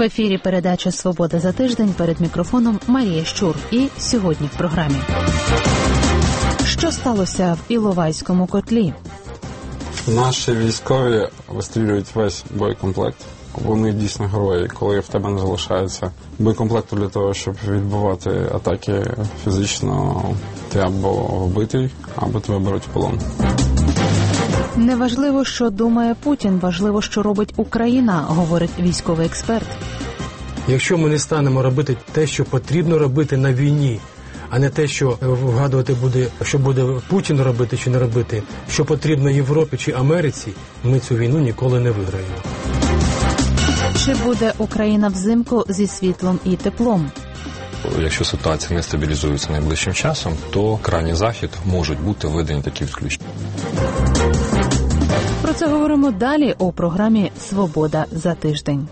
ефірі передача «Свобода за тиждень», перед мікрофоном Марія Щур. І сьогодні в програмі. Що сталося в Іловайському котлі? Наші військові вистрілюють весь боєкомплект. Вони дійсно герої. Коли в тебе не залишається боєкомплекту для того, щоб відбивати атаки фізично, ти або вбитий, або тебе беруть в полон. Неважливо, що думає Путін, важливо, що робить Україна, говорить військовий експерт. Якщо ми не станемо робити те, що потрібно робити на війні, а не те, що вгадувати буде, що буде Путін робити чи не робити, що потрібно Європі чи Америці, ми цю війну ніколи не виграємо. Чи буде Україна взимку зі світлом і теплом? Якщо ситуація не стабілізується найближчим часом, то крайній захід можуть бути введені такі відключення. Про це говоримо далі у програмі «Свобода за тиждень».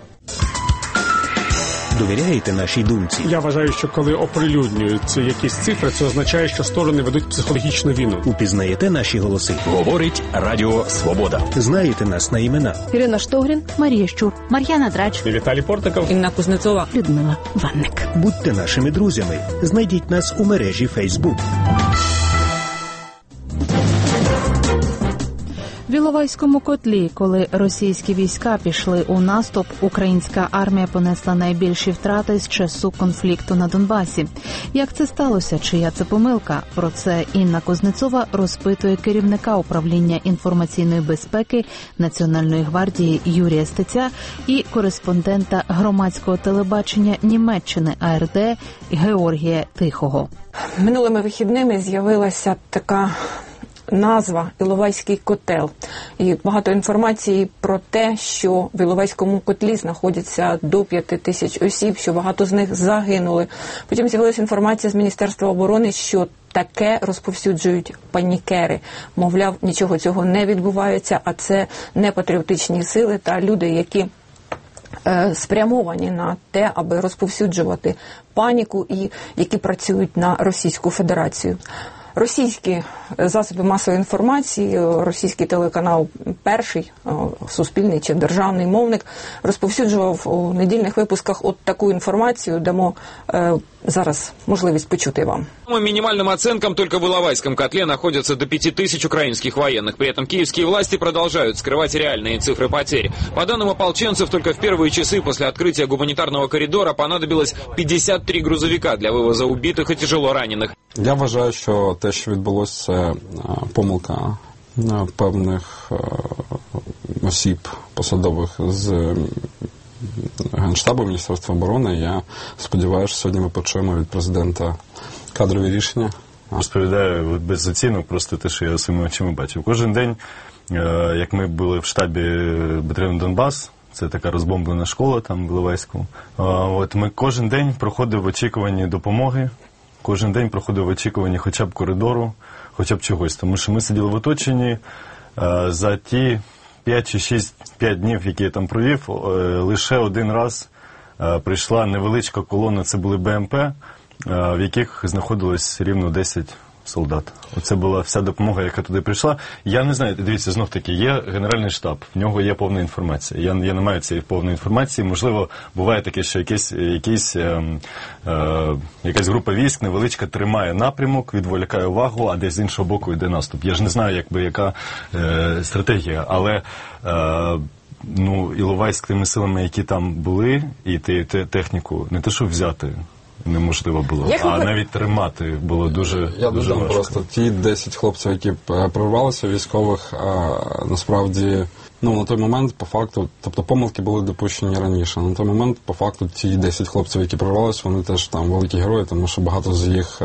Довіряєте нашій думці? Я вважаю, що коли оприлюднюються якісь цифри, це означає, що сторони ведуть психологічну війну. Упізнаєте наші голоси? Говорить Радіо Свобода. Знаєте нас на імена? Ірина Штогрін, Марія Щур, Мар'яна Драч, Віталій Портников, Інна Кузнецова, Людмила Ванник. Будьте нашими друзями. Знайдіть нас у мережі Facebook. В Іловайському котлі, коли російські війська пішли у наступ, українська армія понесла найбільші втрати з часу конфлікту на Донбасі. Як це сталося? Чия це помилка? Про це Інна Кузнецова розпитує керівника управління інформаційної безпеки Національної гвардії Юрія Стеця і кореспондента громадського телебачення Німеччини АРД Георгія Тихого. Минулими вихідними з'явилася така назва «Іловайський котел». І багато інформації про те, що в Іловайському котлі знаходяться до 5 тисяч осіб, що багато з них загинули. Потім з'явилася інформація з Міністерства оборони, що таке розповсюджують панікери. Мовляв, нічого цього не відбувається, а це не патріотичні сили та люди, які спрямовані на те, аби розповсюджувати паніку і які працюють на Російську Федерацію. Російські засоби масової інформації, російський телеканал «Перший», суспільний чи державний мовник, розповсюджував у недільних випусках от таку інформацію, дамо зараз можливість почути вам. По минимальным оценкам, только в Иловайском котле находятся до 5 тысяч украинских военных. При этом киевские власти продолжают скрывать реальные цифры потерь. По данным ополченцев, только в первые часы после открытия гуманитарного коридора понадобилось 53 грузовика для вывоза убитых и тяжело раненых. Я вважаю, що те, що відбулося, це помилка певних осіб посадових з Генштабу Міністерства оборони. Я сподіваюся, що сьогодні ми почуємо від президента кадрові рішення. Розповідаю без оцінок просто те, що я своїми очима бачив. Кожен день, як ми були в штабі батальйону «Донбас», це така розбомблена школа там в Іловайську, от ми кожен день проходив в очікуванні допомоги, кожен день проходив в очікуванні хоча б коридору, хоча б чогось. Тому що ми сиділи в оточенні за ті 5 чи 6 днів, які я там провів, лише один раз прийшла невеличка колона, це були БМП, в яких знаходилось рівно 10 солдат. Оце була вся допомога, яка туди прийшла. Я не знаю, дивіться, знов-таки, є Генеральний штаб, в нього є повна інформація. Я не маю цієї повної інформації. Можливо, буває таке, що якась група військ невеличка тримає напрямок, відволікає увагу, а десь з іншого боку йде наступ. Я ж не знаю, яка стратегія, але Іловайськ тими силами, які там були, і техніку, не те, що взяти неможливо було, навіть тримати було дуже Я додам важко. Просто ті 10 хлопців, які прорвалися військових, насправді, на той момент, по факту, тобто помилки були допущені раніше. На той момент, по факту, ті 10 хлопців, які прорвалися, вони теж там великі герої, тому що багато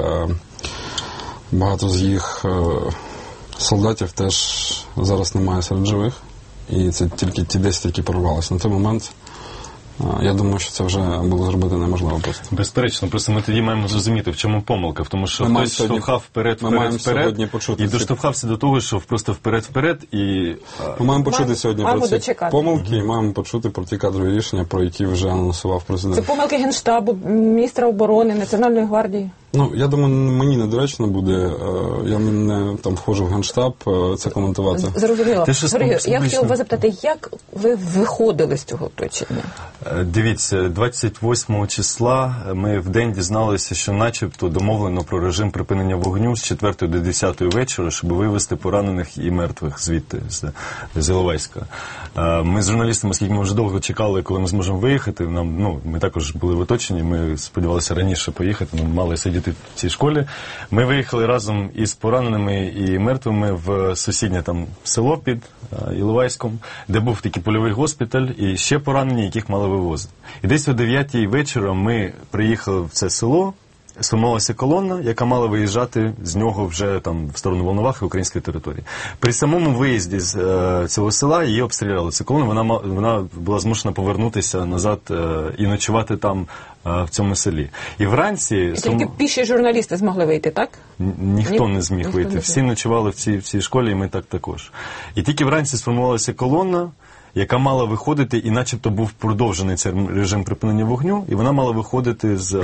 з їх солдатів теж зараз немає серед живих. І це тільки ті 10, які прорвалися. На той момент, я думаю, що це вже було зробити неможливо просто. Безперечно, просто ми тоді маємо зрозуміти, в чому помилка. В тому, що хтось штовхав вперед, і доштовхався до того, що просто вперед, і... Ми маємо почути сьогодні про ці помилки, і маємо почути про ті кадрові рішення, про які вже анонсував президент. Це помилки Генштабу, міністра оборони, Національної гвардії. Ну, я думаю, мені недоречно буде, я не там входжу в Генштаб, це коментувати. Зрозуміло. Сергій, я хотіла вас запитати, як ви виходили з цього оточення? Дивіться, 28 числа ми в день дізналися, що начебто домовлено про режим припинення вогню з 4 до 10 вечора, щоб вивезти поранених і мертвих звідти, з Іловайська. Ми з журналістами, оскільки ми вже довго чекали, коли ми зможемо виїхати, ми також були в оточенні, ми сподівалися раніше поїхати, ми мали сидіти в цій школі. Ми виїхали разом із пораненими і мертвими в сусіднє там село під Іловайськом, де був такий польовий госпіталь, і ще поранені, яких мали вивозити. І десь о 9-й вечора ми приїхали в це село, сформувалася колона, яка мала виїжджати з нього вже там в сторону Волновахи, української території. При самому виїзді з цього села її обстріляли. Цю колону, вона була змушена повернутися назад і ночувати там, в цьому селі. І вранці... Тільки піші журналісти змогли вийти, так? Ніхто не зміг вийти. Всі ночували в цій школі, і ми також. І тільки вранці сформувалася колона, яка мала виходити, і начебто був продовжений цей режим припинення вогню, і вона мала виходити з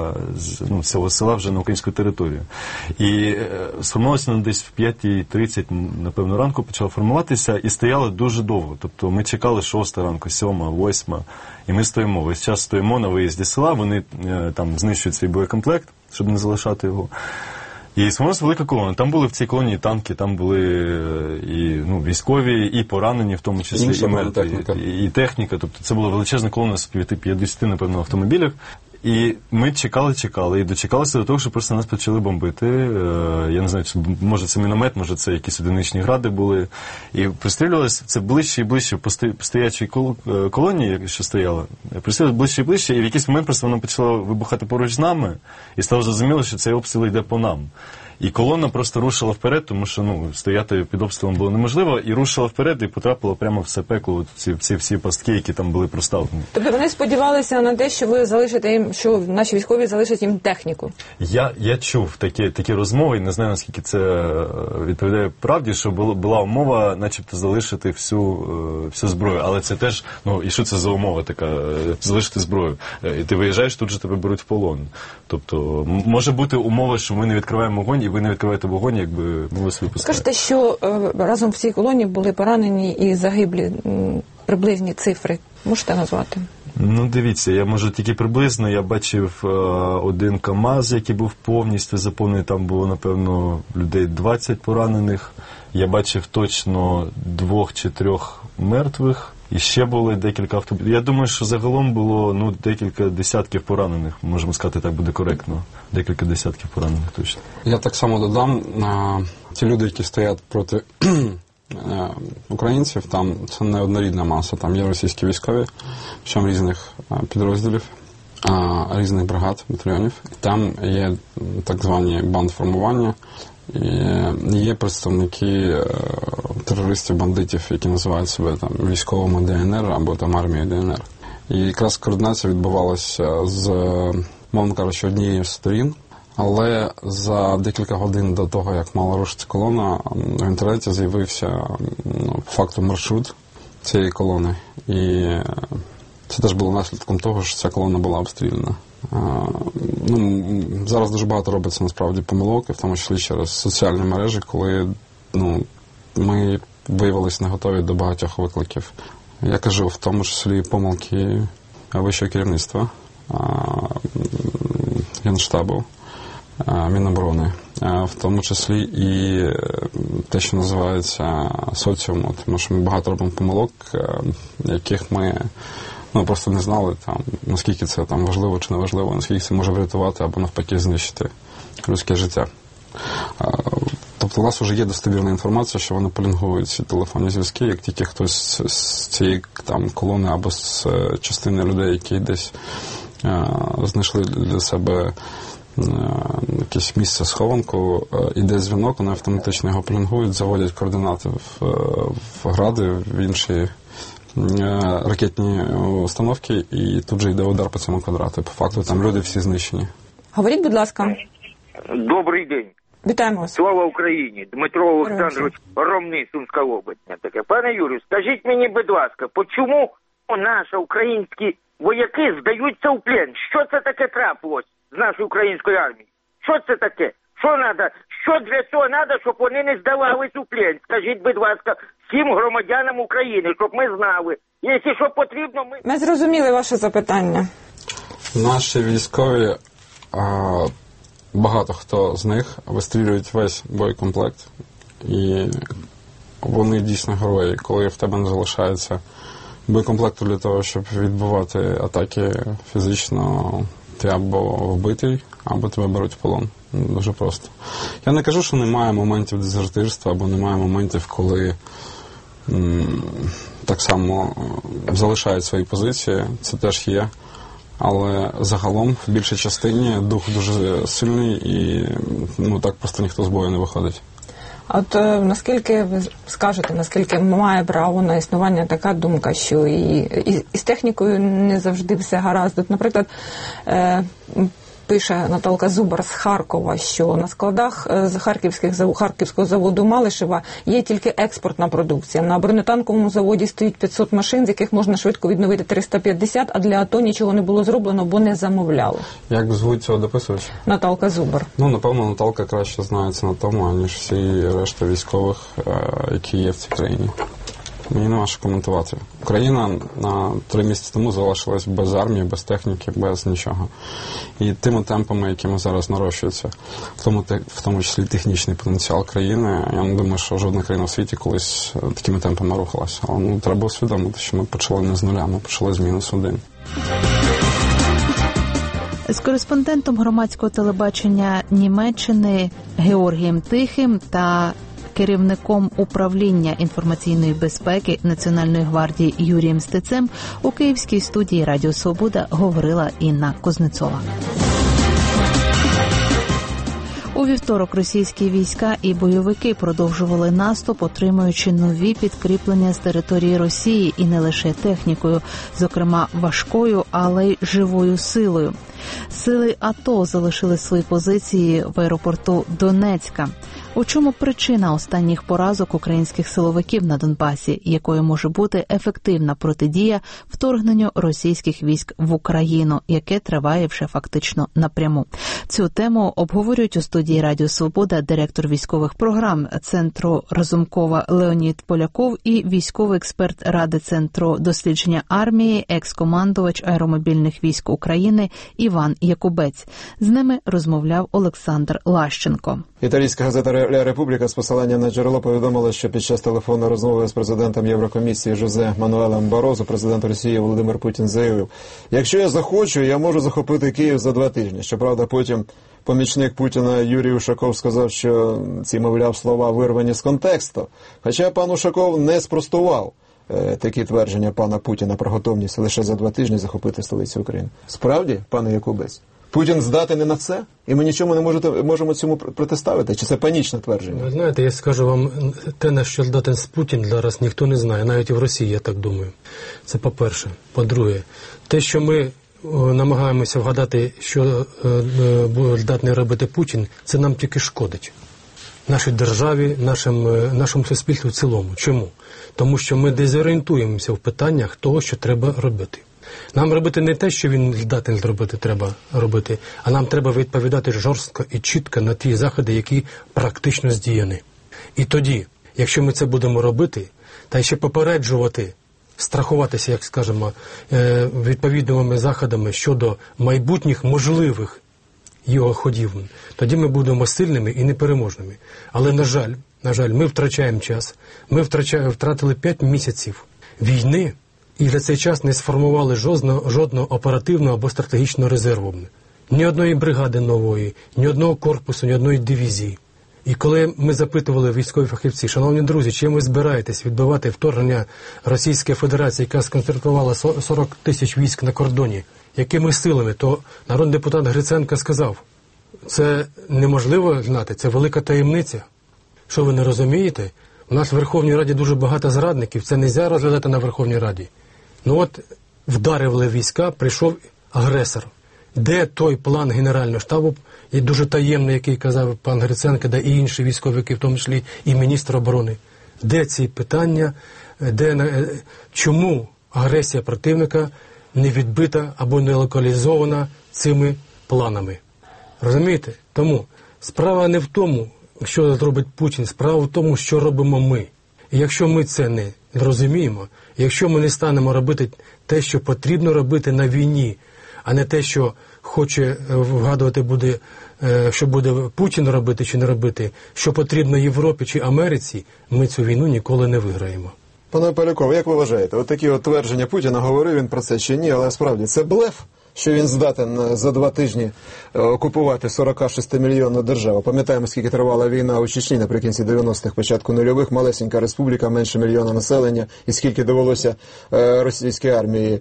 цього села вже на українську територію. І сформувалася вона десь в 5:30, напевно, ранку почала формуватися, і стояла дуже довго. Тобто ми чекали 6 ранку, 7, 8, і ми стоїмо. Весь час стоїмо на виїзді з села, вони там знищують свій боєкомплект, щоб не залишати його. І сформувалася велика колона. Там були в цій колоні і танки, там були і військові, і поранені, в тому числі, і техніка. Тобто це була величезна колона з 50, напевно, автомобілів. І ми чекали, і дочекалися до того, що просто нас почали бомбити. Я не знаю, може це міномет, може це якісь одиничні гради були. І пристрілювалися це ближче і ближче по стоячій колоні, що стояла. Пристрілювалися ближче і ближче, і в якийсь момент просто воно почало вибухати поруч з нами, і стало зрозуміло, що цей обстріл йде по нам. І колона просто рушила вперед, тому що стояти під обстрілом було неможливо, і рушила вперед, і потрапила прямо в це пекло, ці всі пастки, які там були проставлені. Тобто вони сподівалися на те, що ви залишите їм, що наші військові залишать їм техніку? Я чув такі розмови, і не знаю, наскільки це відповідає правді, що була умова, начебто, залишити всю зброю. Але це теж, і що це за умова така, залишити зброю? І ти виїжджаєш, тут же тебе беруть в полон. Тобто, може бути умова, що ми не відкриваємо вогонь, і ви не відкриваєте вогонь, якби ми вас випускали. Скажете, що разом в цій колоні були поранені і загиблі, приблизні цифри. Можете назвати? Дивіться, я можу тільки приблизно. Я бачив один КАМАЗ, який був повністю заповнений. Там було, напевно, людей 20 поранених. Я бачив точно 2 чи 3 мертвих. І ще були декілька автобусів. Я думаю, що загалом було декілька десятків поранених. Можемо сказати, так буде коректно. Декілька десятків поранених точно. Я так само додам, ті люди, які стоять проти українців, там це не однорідна маса. Там є російські військові, причому різних підрозділів, різних бригад, батальйонів. Там є так звані бандформування. І є представники терористів-бандитів, які називають себе там військовими ДНР або там армією ДНР. І якраз координація відбувалася з, мовно кажучи, однією з сторін, але за декілька годин до того, як мала рушитися колона, в інтернеті з'явився по факту маршрут цієї колони. І це теж було наслідком того, що ця колона була обстріляна. Зараз дуже багато робиться насправді помилок, в тому числі через соціальні мережі, коли ми виявилися не готові до багатьох викликів. Я кажу, в тому числі помилки вищого керівництва, Генштабу, Міноборони, в тому числі і те, що називається соціуму, тому що ми багато робимо помилок, яких ми просто не знали, наскільки це важливо чи не важливо, наскільки це може врятувати або навпаки знищити людське життя. Тобто у нас вже є достовірна інформація, що вони полінгують ці телефонні зв'язки, як тільки хтось з цієї колони або з частини людей, які десь знайшли для себе якесь місце схованку, іде дзвінок, вони автоматично його полінгують, заводять координати в гради, в інші ракетні установки, і тут же йде удар по цьому квадрату. По факту там люди всі знищені. Говоріть, будь ласка. Добрий день. Вітаємо вас. Слава Україні. Дмитро Олександрович Ромний, Сумська область. Пане Юрію, скажіть мені, будь ласка, чому наші українські вояки здаються в плен? Що це таке трапилось з нашою українською армією? Що це таке? Що треба? Що для цього треба, щоб вони не здавались у плен? Скажіть, будь ласка, всім громадянам України, щоб ми знали. Якщо що потрібно, ми... Ми зрозуміли ваше запитання. Наші військові, багато хто з них вистрілюють весь боєкомплект. І вони дійсно герої. Коли в тебе не залишається боєкомплекту для того, щоб відбивати атаки фізично, ти або вбитий, або тебе беруть в полон. Дуже просто. Я не кажу, що немає моментів дезертирства, або немає моментів, коли так само залишають свої позиції. Це теж є. Але загалом, в більшій частині, дух дуже сильний і так просто ніхто з бою не виходить. А от наскільки ви скажете, наскільки має право на існування така думка, що і з технікою не завжди все гаразд. От, наприклад, пише Наталка Зубар з Харкова, що на складах Харківського заводу Малишева є тільки експортна продукція. На бронетанковому заводі стоїть 500 машин, з яких можна швидко відновити 350, а для АТО нічого не було зроблено, бо не замовляли. Як звуть цього дописувача? Наталка Зубар. Напевно, Наталка краще знається на тому, аніж всі решта військових, які є в цій країні. Мені нема що коментувати. Україна на 3 місяці тому залишилась без армії, без техніки, без нічого. І тими темпами, якими зараз нарощується, в тому числі технічний потенціал країни, я не думаю, що жодна країна в світі колись такими темпами рухалася. Але треба усвідомити, що ми почали не з нуля, ми почали з -1. З кореспондентом громадського телебачення Німеччини Георгієм Тихим та керівником управління інформаційної безпеки Національної гвардії Юрієм Стецем у київській студії Радіо Свобода говорила Інна Кузнецова. У вівторок російські війська і бойовики продовжували наступ, отримуючи нові підкріплення з території Росії і не лише технікою, зокрема важкою, але й живою силою. Сили АТО залишили свої позиції в аеропорту Донецька. У чому причина останніх поразок українських силовиків на Донбасі, якою може бути ефективна протидія вторгненню російських військ в Україну, яке триває вже фактично напряму? Цю тему обговорюють у студії Радіо Свобода директор військових програм Центру Разумкова Леонід Поляков і військовий експерт Ради Центру дослідження армії, екс-командувач аеромобільних військ України Іван Якубець. З ними розмовляв Олександр Лащенко. Італійська газета «Ля Републіка» з посиланням на джерело повідомила, що під час телефонної розмови з президентом Єврокомісії Жозе Мануелем Барозо президент Росії Володимир Путін заявив: «Якщо я захочу, я можу захопити Київ за 2 тижні». Щоправда, потім помічник Путіна Юрій Ушаков сказав, що ці, мовляв, слова вирвані з контексту. Хоча пан Ушаков не спростував такі твердження пана Путіна про готовність лише за 2 тижні захопити столицю України. Справді, пане Якубець, Путін здатний не на це? І ми нічому не можемо цьому протиставити? Чи це панічне твердження? Ви знаєте, я скажу вам, те, на що здатен Путін, зараз ніхто не знає, навіть і в Росії, я так думаю. Це по-перше. По-друге, те, що ми намагаємося вгадати, що здатний робити Путін, це нам тільки шкодить. Нашій державі, нашому суспільству в цілому. Чому? Тому що ми дезорієнтуємося в питаннях того, що треба робити. Нам робити не те, що він здатний зробити, треба робити, а нам треба відповідати жорстко і чітко на ті заходи, які практично здіяні. І тоді, якщо ми це будемо робити, та ще попереджувати, страхуватися, як скажемо, відповідними заходами щодо майбутніх можливих його ходів, тоді ми будемо сильними і непереможними. Але, на жаль, ми втрачаємо час. Ми втратили 5 місяців війни, і за цей час не сформували жодного оперативного або стратегічного резерву. Ні одної бригади нової, ні одного корпусу, ні одної дивізії. І коли ми запитували військові фахівці: шановні друзі, чим ви збираєтесь відбивати вторгнення Російської Федерації, яка сконцентрувала 40 тисяч військ на кордоні, якими силами, то народний депутат Гриценко сказав: це неможливо знати, це велика таємниця. Що ви не розумієте? У нас в Верховній Раді дуже багато зрадників, це не можна розглядати на Верховній Раді. Ну от, вдарили війська, прийшов агресор. Де той план Генерального штабу, і дуже таємний, який казав пан Гриценко, де і інші військовики, в тому числі і міністр оборони? Де ці питання, чому агресія противника не відбита або не локалізована цими планами? Розумієте? Тому справа не в тому, що зробить Путін, справа в тому, що робимо ми. І якщо ми це не розуміємо, якщо ми не станемо робити те, що потрібно робити на війні, а не те, що хоче вгадувати буде, що буде Путін робити чи не робити, що потрібно Європі чи Америці, ми цю війну ніколи не виграємо. Пане Поляков, як ви вважаєте, от такі от твердження Путіна, говорив він про це чи ні, але справді це блеф, що він здатен за 2 тижні окупувати 46-мільйонну державу. Пам'ятаємо, скільки тривала війна у Чечні наприкінці 90-х, початку нульових, малесенька республіка, менше мільйона населення, і скільки довелося російській армії,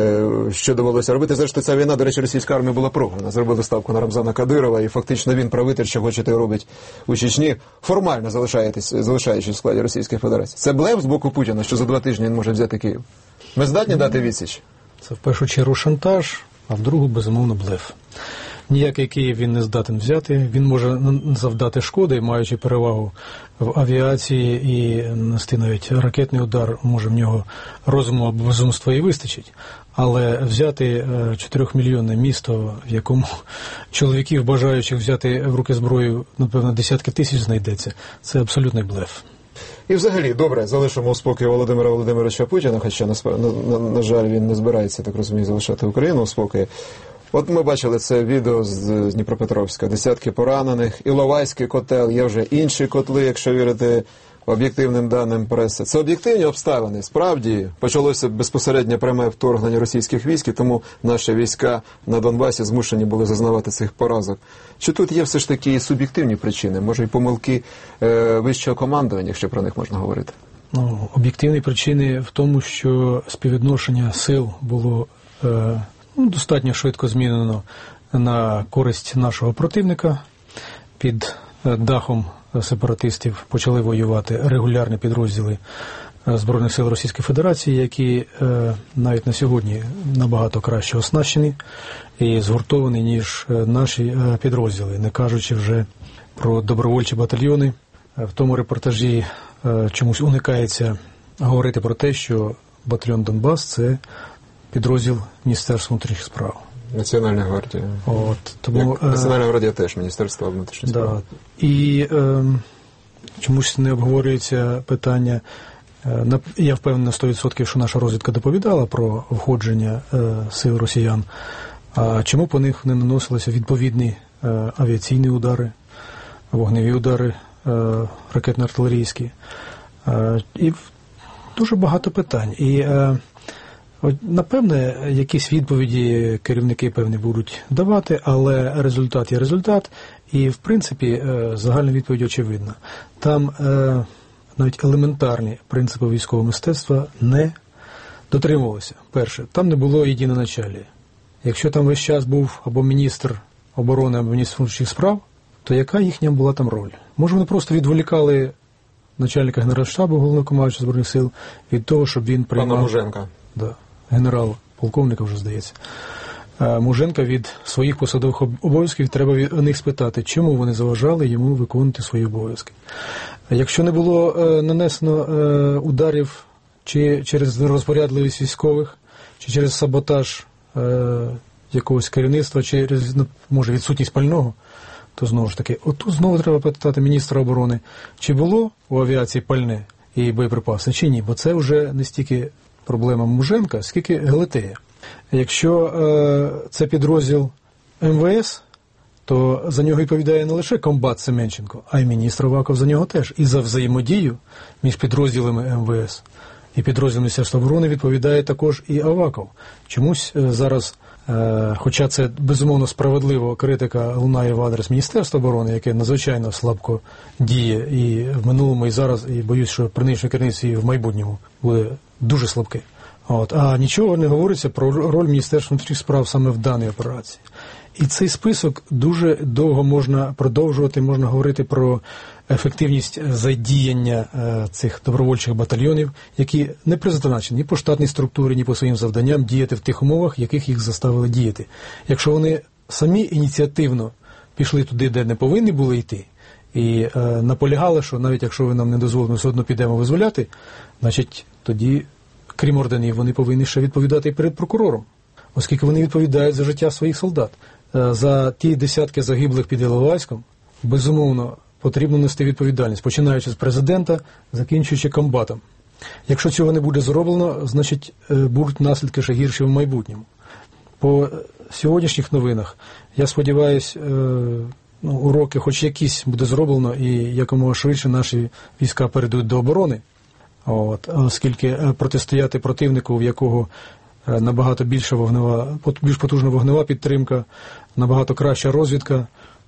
що довелося робити. Зрештою, ця війна, до речі, російська армія була програна. Зробили ставку на Рамзана Кадирова, і фактично він правитель, що хоче те робить у Чечні, формально залишаючись в складі Російської Федерації. Це блеф з боку Путіна, що за 2 тижні він може взяти Київ. Ми здатні дати відсіч? Це в першу чергу шантаж, а в другу, безумовно, блеф. Ніякий Київ він не здатен взяти, він може завдати шкоди, маючи перевагу в авіації і нести навіть ракетний удар, може в нього розуму або безумства і вистачить. Але взяти 4-мільйонне місто, в якому чоловіків, бажаючих взяти в руки зброю, напевно, десятки тисяч знайдеться, це абсолютний блеф. І взагалі, добре, залишимо у спокій Володимира Володимировича Путіна, хоча, на жаль, він не збирається, так розумію, залишати Україну у спокій. От ми бачили це відео з Дніпропетровська, десятки поранених, Іловайський котел, є вже інші котли, якщо вірити об'єктивним даним преси. Це об'єктивні обставини. Справді, почалося безпосередньо пряме вторгнення російських військ, і тому наші війська на Донбасі змушені були зазнавати цих поразок. Чи тут є все ж таки і суб'єктивні причини? Може, і помилки вищого командування, якщо про них можна говорити? Об'єктивні причини в тому, що співвідношення сил було достатньо швидко змінено на користь нашого противника. Під дахом сепаратистів почали воювати регулярні підрозділи Збройних сил Російської Федерації, які навіть на сьогодні набагато краще оснащені і згуртовані, ніж наші підрозділи, не кажучи вже про добровольчі батальйони. В тому репортажі чомусь уникається говорити про те, що батальйон «Донбас» – це підрозділ Міністерства внутрішніх справ. Національна гвардія. Тому, Національна гвардія теж Міністерство внутрішніх справ. І чомусь не обговорюється питання, я впевнений на 100%, що наша розвідка доповідала про входження сил росіян, а чому по них не наносилися відповідні авіаційні удари, вогневі удари, ракетно-артилерійські. І дуже багато питань. І напевне, якісь відповіді керівники певні будуть давати, але результат є результат, і в принципі загальна відповідь очевидна. Там навіть елементарні принципи військового мистецтва не дотримувалися. Перше, там не було єдиноначалія. Якщо там весь час був або міністр оборони, або міністр внутрішніх справ, то яка їхня була там роль? Може, вони просто відволікали начальника Генеральштабу, головнокомандуючого Збройних сил, від того, щоб він приймав... Пана Муженка. Да, генерал-полковника вже, здається. Муженка від своїх посадових обов'язків, треба у них спитати, чому вони заважали йому виконувати свої обов'язки. Якщо не було нанесено ударів чи через розпорядливість військових, чи через саботаж якогось керівництва, чи, може, відсутність пального, то знову ж таки, отут знову треба питати міністра оборони, чи було у авіації пальне і боєприпаси, чи ні, бо це вже не стільки проблема Муженка, скільки Гелетея. Якщо це підрозділ МВС, то за нього відповідає не лише комбат Семенченко, а й міністр Аваков за нього теж. І за взаємодію між підрозділами МВС і підрозділом Міністерства оборони відповідає також і Аваков. Чомусь зараз, хоча це безумовно справедливо, критика лунає в адрес Міністерства оборони, яке надзвичайно слабко діє і в минулому, і зараз, і боюсь, що при нинішньому керівництві і в майбутньому буде дуже слабке. А нічого не говориться про роль Міністерства внутрішніх справ саме в даній операції. І цей список дуже довго можна продовжувати, можна говорити про ефективність задіяння цих добровольчих батальйонів, які не призначені ні по штатній структурі, ні по своїм завданням діяти в тих умовах, яких їх заставили діяти. Якщо вони самі ініціативно пішли туди, де не повинні були йти, і наполягали, що навіть якщо ви нам не дозволите, ми все одно підемо визволяти, значить тоді, крім орденів, вони повинні ще відповідати і перед прокурором, оскільки вони відповідають за життя своїх солдат. за ті десятки загиблих під Іловайськом, безумовно, потрібно нести відповідальність, починаючи з президента, закінчуючи комбатом. Якщо цього не буде зроблено, значить будуть наслідки ще гірші в майбутньому. По сьогоднішніх новинах, я сподіваюся, уроки хоч якісь буде зроблено і якомога швидше наші війська перейдуть до оборони, оскільки протистояти противнику, в якого набагато більш потужна вогнева підтримка, набагато краща розвідка,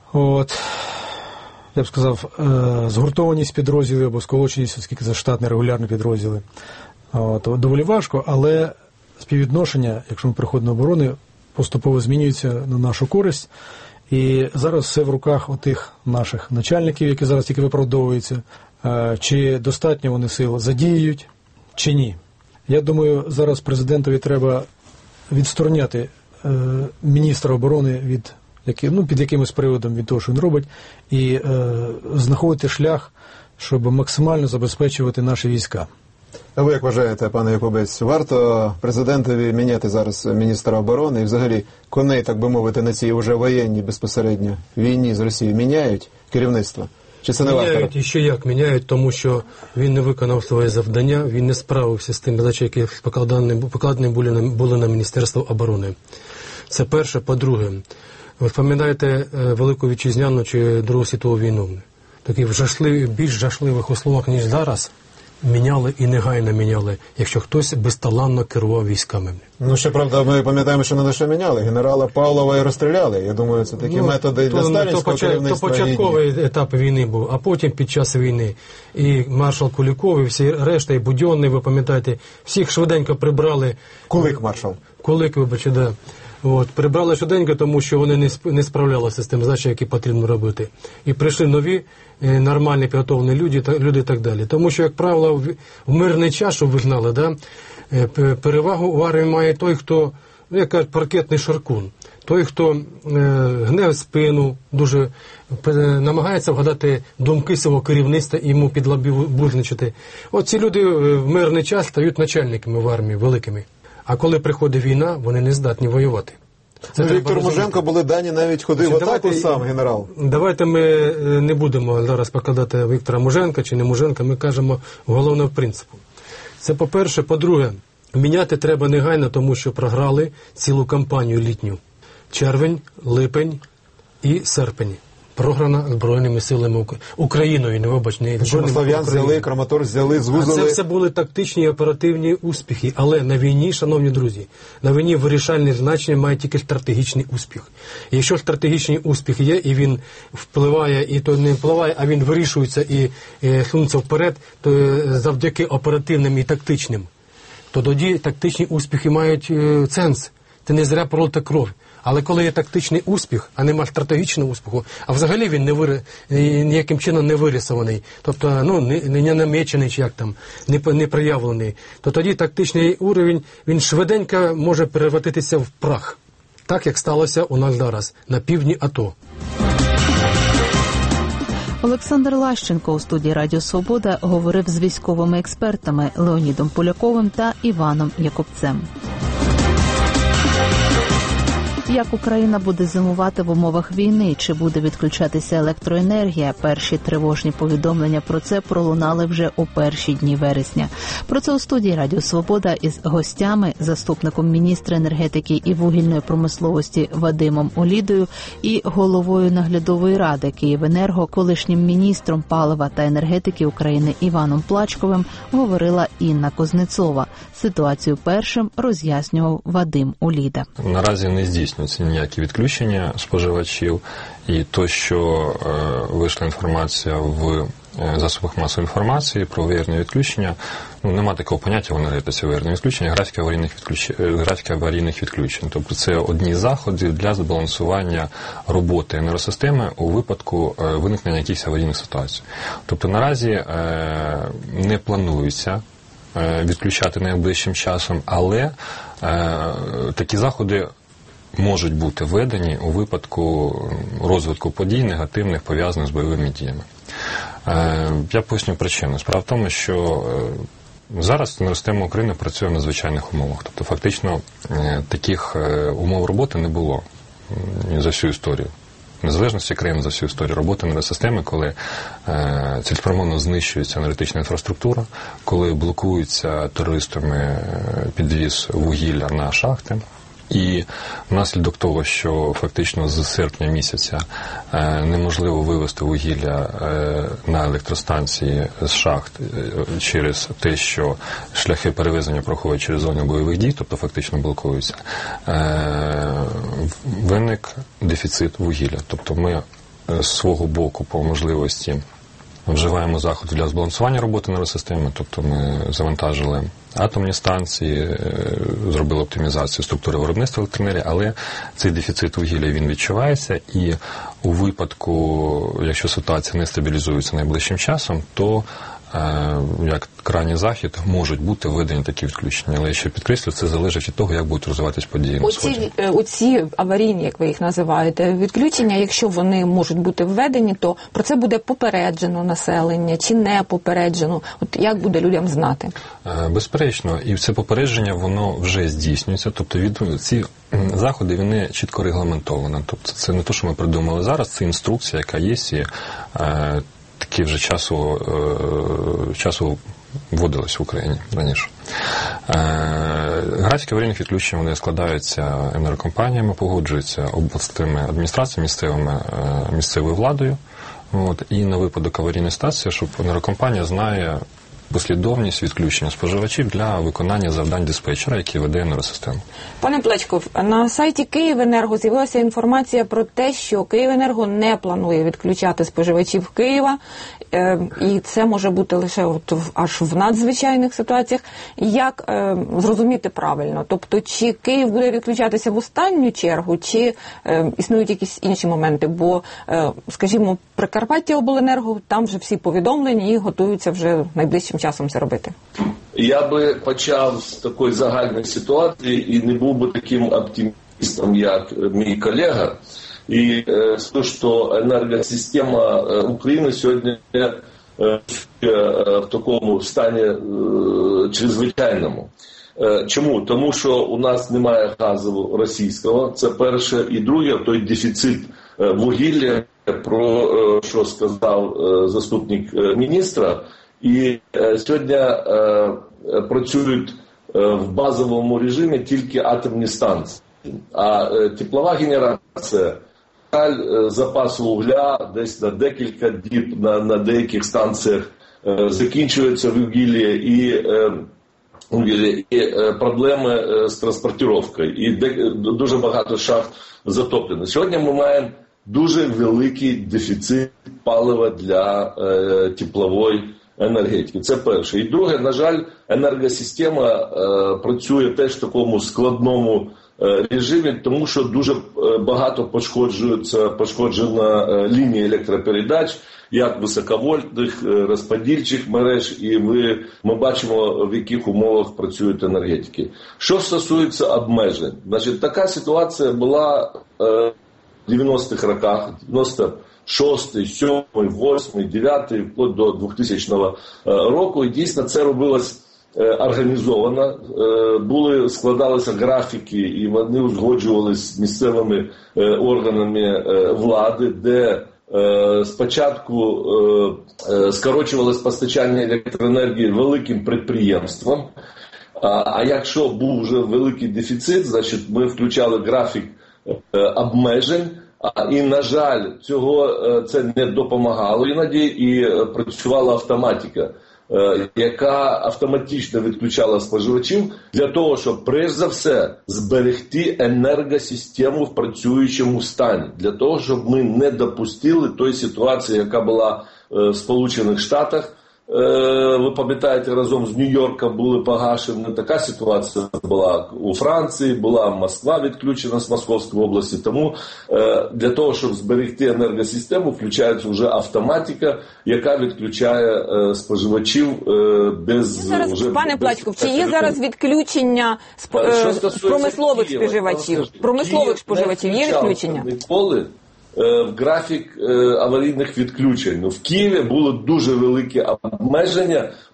я б сказав, згуртованість підрозділів або сколоченість, оскільки це штатні регулярні підрозділи. Доволі важко, але співвідношення, якщо ми приходимо до оборони, поступово змінюється на нашу користь. І зараз все в руках отих наших начальників, які зараз тільки виправдовуються, чи достатньо вони сил задіюють, чи ні. Я думаю, зараз президентові треба відстороняти міністра оборони під якимось приводом від того, що він робить, і знаходити шлях, щоб максимально забезпечувати наші війська. А ви як вважаєте, пане Якубець, варто президентові міняти зараз міністра оборони і взагалі коней, так би мовити, на цій вже воєнній безпосередньо війні з Росією міняють керівництво? Чи це не варто? Міняють і ще як міняють, тому що він не виконав своє завдання, він не справився з тим задачами, які покладені були на Міністерство оборони. Це перше. По-друге, ви пам'ятаєте Велику Вітчизняну чи Другу світову війну? Такі більш жахливих условах, ніж зараз, міняли і негайно міняли, якщо хтось безталанно керував військами. Щоправда, ми пам'ятаємо, що не лише міняли. Генерала Павлова і розстріляли. Я думаю, це такі методи для сталінського керівництва. То початковий етап війни був, а потім під час війни. І маршал Куликов, і всі решта, і Будьонний, ви пам'ятаєте, всіх швиденько прибрали. Кулик маршал. Кулик, вибачте, да. Прибрали швиденько, тому що вони не справлялися з тим задачами, які потрібно робити. І прийшли нові, нормальні, підготовлені люди і так далі. Тому що, як правило, в мирний час, щоб ви знали, перевагу в армії має той, хто, як кажуть, паркетний шаркун. Той, хто гне в спину, дуже намагається вгадати думки свого керівництва і йому підлабузничати. Ці люди в мирний час стають начальниками в армії великими. А коли приходить війна, вони не здатні воювати. Віктор Муженко були дані, навіть ходив в атаку сам, генерал. Давайте ми не будемо зараз покладати Віктора Муженка чи не Муженка, ми кажемо головного принципу. Це по-перше. По-друге, міняти треба негайно, тому що програли цілу кампанію літню. Червень, липень і серпень. Програна Збройними силами Україною, не Слов'ян взяли, Краматорськ взяли, звузили. Це все були тактичні і оперативні успіхи. Але на війні, шановні друзі, на війні вирішальне значення має тільки стратегічний успіх. І якщо стратегічний успіх є, і він впливає, і то не впливає, а він вирішується і сунеться вперед, то завдяки оперативним і тактичним, то тоді тактичні успіхи мають сенс. Це не зря пролита кров. Але коли є тактичний успіх, а нема стратегічного успіху, а взагалі він ніяким чином не вирисований, тобто не намечений, чи як там, не проявлений, то тоді тактичний уровень, він швиденько може перевратитися в прах. Так, як сталося у нас зараз, на півдні АТО. Олександр Лащенко у студії Радіо Свобода говорив з військовими експертами Леонідом Поляковим та Іваном Якубцем. Як Україна буде зимувати в умовах війни? Чи буде відключатися електроенергія? Перші тривожні повідомлення про це пролунали вже у перші дні вересня. Про це у студії Радіо Свобода із гостями, заступником міністра енергетики і вугільної промисловості Вадимом Олідою і головою наглядової ради «Київенерго», колишнім міністром палива та енергетики України Іваном Плачковим, говорила Інна Кознецова. Ситуацію першим роз'яснював Вадим Оліда. Наразі не здійснюються ніякі відключення споживачів, і то, що вийшла інформація в засобах масової інформації про виявлені відключення, нема такого поняття в енергетиці виявлені відключення, графіки аварійних відключень. Тобто це одні з заходів для збалансування роботи енергосистеми у випадку виникнення якихось аварійних ситуацій. Тобто наразі не планується відключати найближчим часом, але такі заходи можуть бути введені у випадку розвитку подій негативних, пов'язаних з бойовими діями. Я поясню причину. Справа в тому, що зараз енергосистема України працює в надзвичайних умовах. Тобто фактично таких умов роботи не було за всю історію незалежності країни, за всю історію роботи енергосистеми, коли цілеспрямовно знищується енергетична інфраструктура, коли блокується терористами підвіз вугілля на шахти. І внаслідок того, що фактично з серпня місяця неможливо вивезти вугілля на електростанції з шахт через те, що шляхи перевезення проходять через зону бойових дій, тобто фактично блокуються, виник дефіцит вугілля. Тобто ми з свого боку по можливості вживаємо заходи для збалансування роботи енергосистеми, тобто ми завантажили атомні станції, зробили оптимізацію структури виробництва електроенергії, але цей дефіцит вугілля, він відчувається, і у випадку, якщо ситуація не стабілізується найближчим часом, то як крайній захід можуть бути введені такі відключення. Але я ще підкреслю, це залежить від того, як будуть розвиватись події на Сході. Оці аварійні, як ви їх називаєте, відключення, якщо вони можуть бути введені, то про це буде попереджено населення чи не попереджено? От як буде людям знати? Безперечно, і це попередження, воно вже здійснюється. Тобто ці заходи, вони чітко регламентовані. Тобто це не те, що ми придумали зараз, це інструкція, яка є, і такі вже часу вводились в Україні раніше. Графіки аварійних відключень, вони складаються енергокомпаніями, погоджуються обласними адміністраціями, місцевою владою. І на випадок аварійної ситуації, щоб енергокомпанія знає послідовність відключення споживачів для виконання завдань диспетчера, який веде енергосистему. Пане Плечков, на сайті Київенерго з'явилася інформація про те, що Київенерго не планує відключати споживачів Києва, і це може бути лише аж в надзвичайних ситуаціях. Як зрозуміти правильно? Тобто, чи Київ буде відключатися в останню чергу, чи існують якісь інші моменти? Бо, скажімо, Прикарпаття Обленерго, там вже всі повідомлені і готуються вже найближчим часом це робити. Я би почав з такої загальної ситуації і не був би таким оптимістом, як мій колега. І скажу, що енергосистема України сьогодні в такому стані чрезвичайному. Чому? Тому що у нас немає газу російського, це перше. І друге, той дефіцит вугілля, про що сказав заступник міністра. І сьогодні працюють в базовому режимі тільки атомні станції. А теплова генерація, запас вугля десь на декілька діб на деяких станціях закінчується вугілля і проблеми з транспортировкою. І дуже багато шахт затоплено. Сьогодні ми маємо дуже великий дефіцит палива для теплової енергетики. Це перше. І друге, на жаль, енергосистема працює теж в такому складному режимі, тому що дуже багато пошкоджена лінія електропередач, як високовольтних, розподільчих мереж, і ми бачимо, в яких умовах працюють енергетики. Що стосується обмежень, значить, така ситуація була в 90-х роках, 96-й, 7-й, 8-й, 9-й, вплоть до 2000 року, і дійсно це робилось організовано, складалися графіки, і вони узгоджувалися з місцевими органами влади, де спочатку скорочувалось постачання електроенергії великим підприємствам, а якщо був вже великий дефіцит, значить ми включали графік обмежень, і, на жаль, це не допомагало іноді, і працювала автоматика, яка автоматично відключала споживачів для того, щоб, перш за все, зберегти енергосистему в працюючому стані. Для того, щоб ми не допустили той ситуації, яка була в Сполучених Штатах. Ви пам'ятаєте, разом з Нью-Йорком були погашені. Така ситуація була у Франції, була Москва відключена з Московської області. Тому для того, щоб зберегти енергосистему, включається вже автоматика, яка відключає споживачів без... Пане Плачков, чи є зараз відключення промислових споживачів? Промислових споживачів є відключення? Ніколи в графік аварійних відключень. В Києві було дуже велике обмеження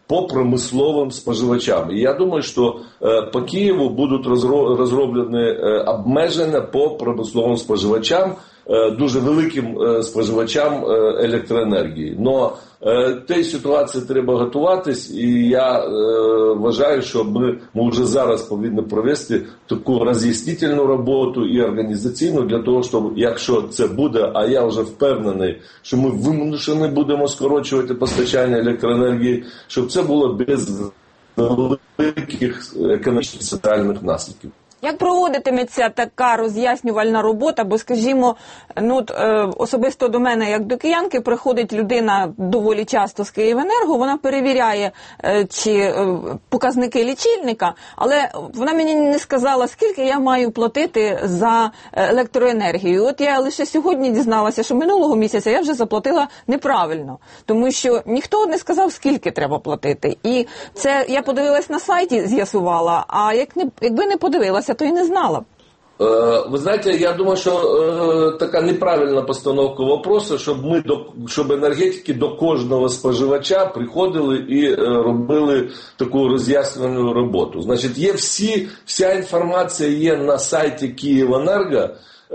по промисловим споживачам. І я думаю, що по Києву будуть розроблені обмеження по промисловим споживачам, дуже великим споживачам електроенергії. Но тій ситуації треба готуватись, і я вважаю, що ми вже зараз повинні провести таку роз'яснительну роботу і організаційну для того, щоб, якщо це буде, а я вже впевнений, що ми вимушені будемо скорочувати постачання електроенергії, щоб це було без великих економічних соціальних наслідків. Як проводитиметься така роз'яснювальна робота? Бо, скажімо, особисто до мене, як до киянки, приходить людина доволі часто з Київенерго, вона перевіряє чи показники лічильника, але вона мені не сказала, скільки я маю платити за електроенергію. От я лише сьогодні дізналася, що минулого місяця я вже заплатила неправильно, тому що ніхто не сказав, скільки треба платити. І це я подивилась на сайті, з'ясувала, а якби не подивилася, то і не знала. Ви знаєте, я думаю, що така неправильна постановка вопросу, щоб енергетики до кожного споживача приходили і робили таку роз'яснювальну роботу. Значить, вся інформація є на сайті Київенерго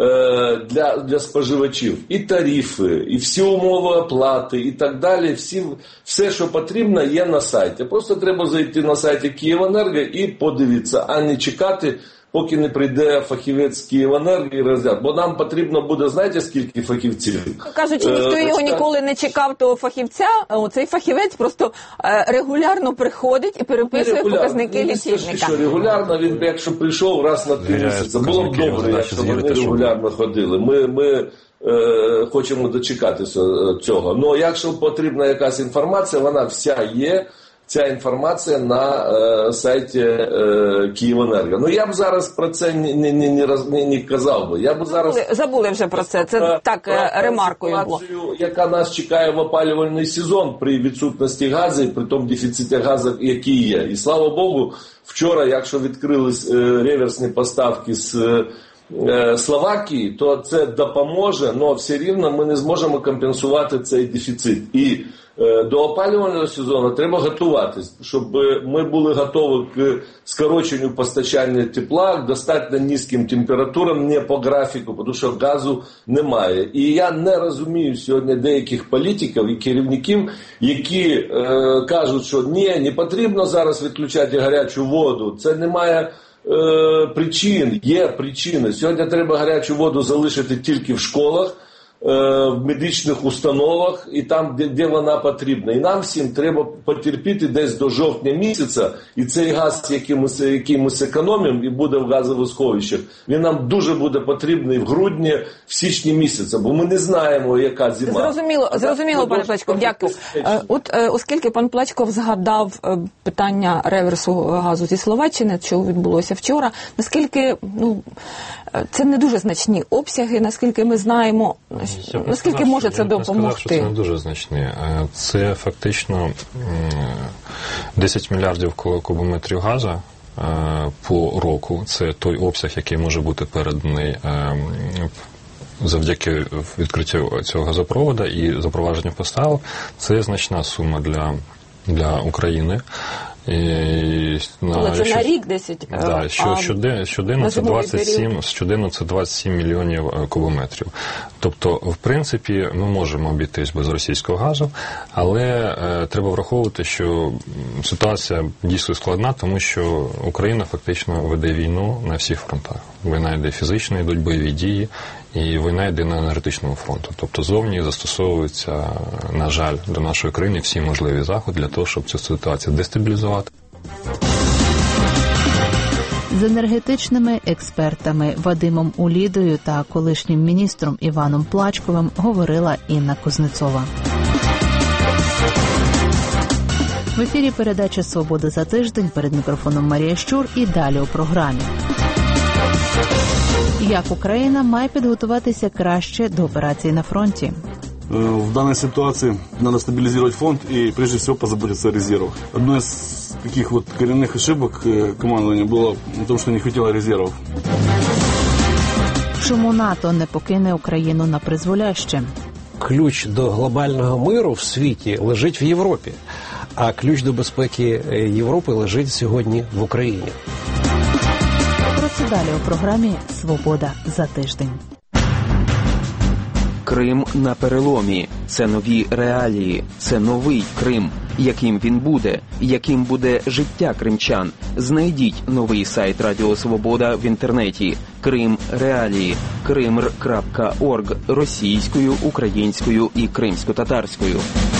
для споживачів. І тарифи, і всі умови оплати, і так далі. Все, що потрібно, є на сайті. Просто треба зайти на сайті Київенерго і подивитися, а не чекати, поки не прийде фахівець Київенерго і розгляд. Бо нам потрібно буде, знаєте, скільки фахівців? Кажуть, що ніхто його ніколи не чекав, того фахівця. Цей фахівець просто регулярно приходить і переписує показники лічильника. Що регулярно, він якщо прийшов раз на 3 місяці, було б добре, якщо вони регулярно ходили. Ми хочемо дочекатися цього. Но якщо потрібна якась інформація, вона вся є. Ця інформація на сайті Київенерго. Ну, я б зараз про це не казав би. Я б зараз... Забули вже про це. Це так ремаркою було. Яка нас чекає в опалювальний сезон при відсутності газу, при тому дефіциті газу, який є. І слава Богу, вчора, якщо відкрились реверсні поставки з Словакії, то це допоможе, але все рівно ми не зможемо компенсувати цей дефіцит. І до опалювального сезону треба готуватись, щоб ми були готові к скороченню постачання тепла, к достатньо низьким температурам, не по графіку, тому що газу немає. І я не розумію сьогодні деяких політиків і керівників, які кажуть, що не потрібно зараз відключати гарячу воду, це немає причин, є причини. Сьогодні треба гарячу воду залишити тільки в школах, в медичних установах і там, де вона потрібна. І нам всім треба потерпіти десь до жовтня місяця, і цей газ, який ми зекономимо і буде в газових сховищах, він нам дуже буде потрібний в грудні, в січні місяця, бо ми не знаємо, яка зима. Зрозуміло, пане Плачков, дякую. Оскільки пан Плачков згадав питання реверсу газу зі Словаччини, що відбулося вчора, наскільки, це не дуже значні обсяги, наскільки ми знаємо, наскільки може це допомогти? Я б сказав, що це не дуже значні. Це фактично 10 мільярдів кубометрів газу по року. Це той обсяг, який може бути переданий завдяки відкриттю цього газопроводу і запровадженню поставок. Це значна сума для України. Але це на рік 10? Так, щоденно це 27 мільйонів кубометрів. Тобто, в принципі, ми можемо обійтись без російського газу, але треба враховувати, що ситуація дійсно складна, тому що Україна фактично веде війну на всіх фронтах. Війна йде фізично, йдуть бойові дії, і війна йде на енергетичному фронту. Тобто зовні застосовуються, на жаль, до нашої країни всі можливі заходи для того, щоб цю ситуацію дестабілізувати. З енергетичними експертами Вадимом Улідою та колишнім міністром Іваном Плачковим говорила Інна Кузнецова. В ефірі передача «Свобода за тиждень», перед мікрофоном Марія Щур і далі у програмі. Як Україна має підготуватися краще до операцій на фронті? В данной ситуации надо стабилизировать фонд и прежде всего позаботиться о резервах. Одной из таких вот коренных ошибок командования было в том, что не хватило резервов. Чому НАТО не покине Україну на призволяще? Ключ до глобального миру в світі лежить в Європі. А ключ до безпеки Європи лежить сьогодні в Україні. Про це далі у програмі «Свобода за тиждень». Крим на переломі. Це нові реалії. Це новий Крим. Яким він буде? Яким буде життя кримчан? Знайдіть новий сайт Радіо Свобода в інтернеті. Крим реалії. krimr.org російською, українською і кримсько-татарською.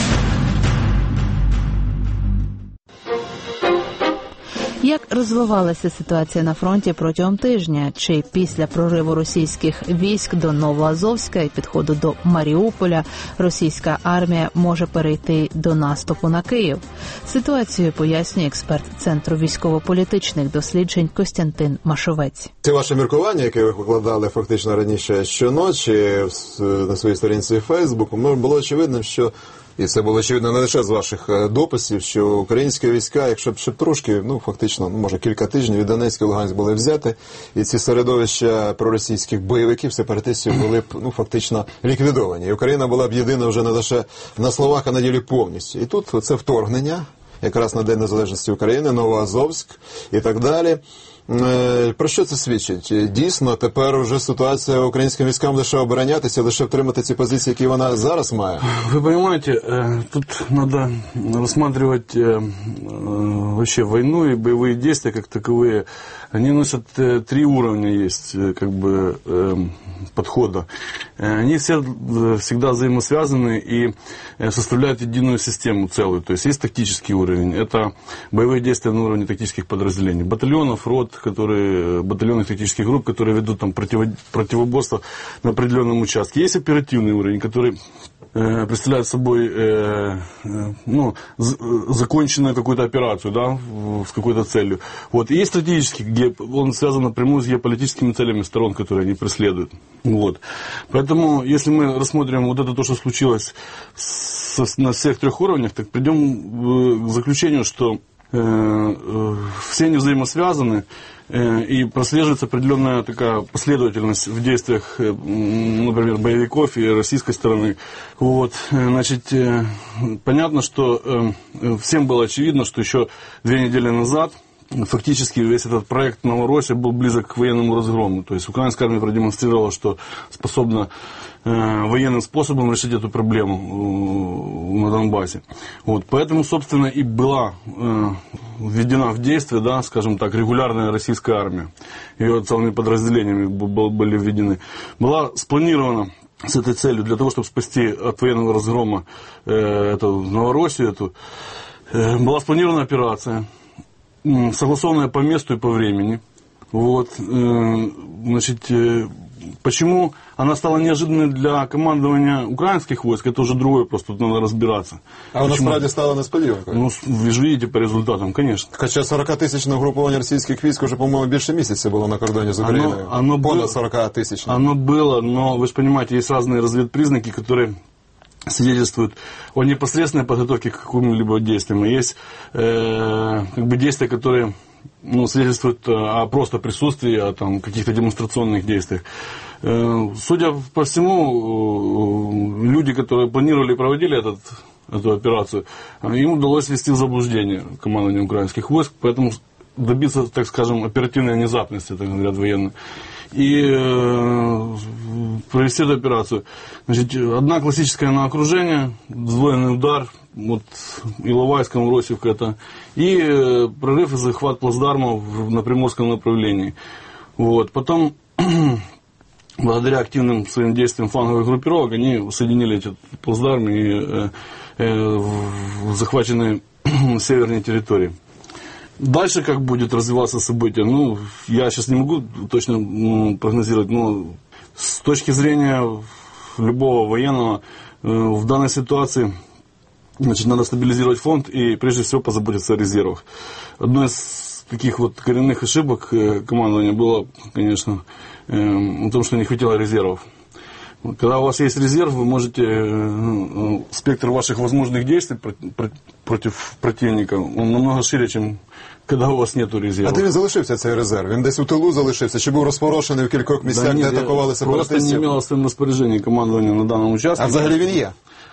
Як розвивалася ситуація на фронті протягом тижня? Чи після прориву російських військ до Новоазовська і підходу до Маріуполя російська армія може перейти до наступу на Київ? Ситуацію пояснює експерт Центру військово-політичних досліджень Костянтин Машовець. Це ваше міркування, яке ви викладали фактично раніше щоночі на своїй сторінці Фейсбуку, було очевидним, що і це було очевидно не лише з ваших дописів, що українські війська, якщо б ще трошки, фактично, може кілька тижнів від Донецька і Луганська були взяти, і ці середовища проросійських бойовиків, сепаратистів були б, фактично ліквідовані. І Україна була б єдина вже не лише на словах, а на ділі повністю. І тут це вторгнення, якраз на День Незалежності України, Новоазовськ і так далі. Про що це свідчить? Дійсно, тепер вже ситуація українським військам лише оборонятися, лише втримати ці позиції, які вона зараз має. Вы понимаете, тут надо рассматривать вообще войну и боевые действия как таковые. Они носят три уровня есть, подхода. Они все всегда взаимосвязаны и составляют единую систему целую. То есть есть тактический уровень. Это боевые действия на уровне тактических подразделений. Батальонов, рот, батальонных тактических групп, которые ведут там противоборство на определенном участке. Есть оперативный уровень, который представляет собой законченную какую-то операцию, да, с какой-то целью. Вот. И есть стратегический, где он связан напрямую с геополитическими целями сторон, которые они преследуют. Вот. Поэтому, если мы рассмотрим вот это то, что случилось на всех трех уровнях, так придем к заключению, что все они взаимосвязаны, и прослеживается определенная такая последовательность в действиях, например, боевиков и российской стороны. Вот. Значит, понятно, что всем было очевидно, что еще 2 недели назад фактически весь этот проект Новороссия был близок к военному разгрому. То есть украинская армия продемонстрировала, что способна военным способом решить эту проблему на Донбассе. Вот. Поэтому, собственно, и была введена в действие, да, скажем так, регулярная российская армия. Ее целыми подразделениями были введены. Была спланирована с этой целью для того, чтобы спасти от военного разгрома эту Новороссию, была спланирована операция, согласованная по месту и по времени. Вот. Значит, почему она стала неожиданной для командования украинских войск, это уже другой вопрос, тут надо разбираться. А вона справді стала несподіванкою? Ну, ви ж видите по результатам, конечно. Хоча 40-тисячне угруповання російських військ уже, по-моему, більше місяця було на кордоні з Україною. Понад 40-тысячное. Оно было, но вы же понимаете, есть разные разведпризнаки, которые свидетельствуют о непосредственной подготовке к какому-либо действию. Есть действия, которые свидетельствуют о просто присутствии, о каких-то демонстрационных действиях. Судя по всему, люди, которые планировали и проводили эту операцию, им удалось ввести в заблуждение командование украинских войск, поэтому добиться, так скажем, оперативной внезапности, так говорят военные, и провести эту операцию. Значит, одна классическая на окружение, сдвоенный удар, вот Иловайск, Новороссийка это, и прорыв и захват плацдармов на Приморском направлении. Вот. Потом, благодаря активным своим действиям фланговых группировок, они соединили эти плацдармы и захваченные северные территории. Дальше как будет развиваться событие, я сейчас не могу точно прогнозировать, но с точки зрения любого военного в данной ситуации, значит, надо стабилизировать фронт и прежде всего позаботиться о резервах. Одной из таких вот коренных ошибок командования было, конечно, о том, что не хватило резервов. Когда у вас есть резерв, вы можете, спектр ваших возможных действий против противника, он намного шире, чем когда у вас нету резерву. А де він залишився, цей резерв? Він десь у тилу залишився? Чи був розпорошений в кількох місцях, де атакували сепаратистів? Просто не имело в своем распоряжении командования на данном участке. А взагалі він є?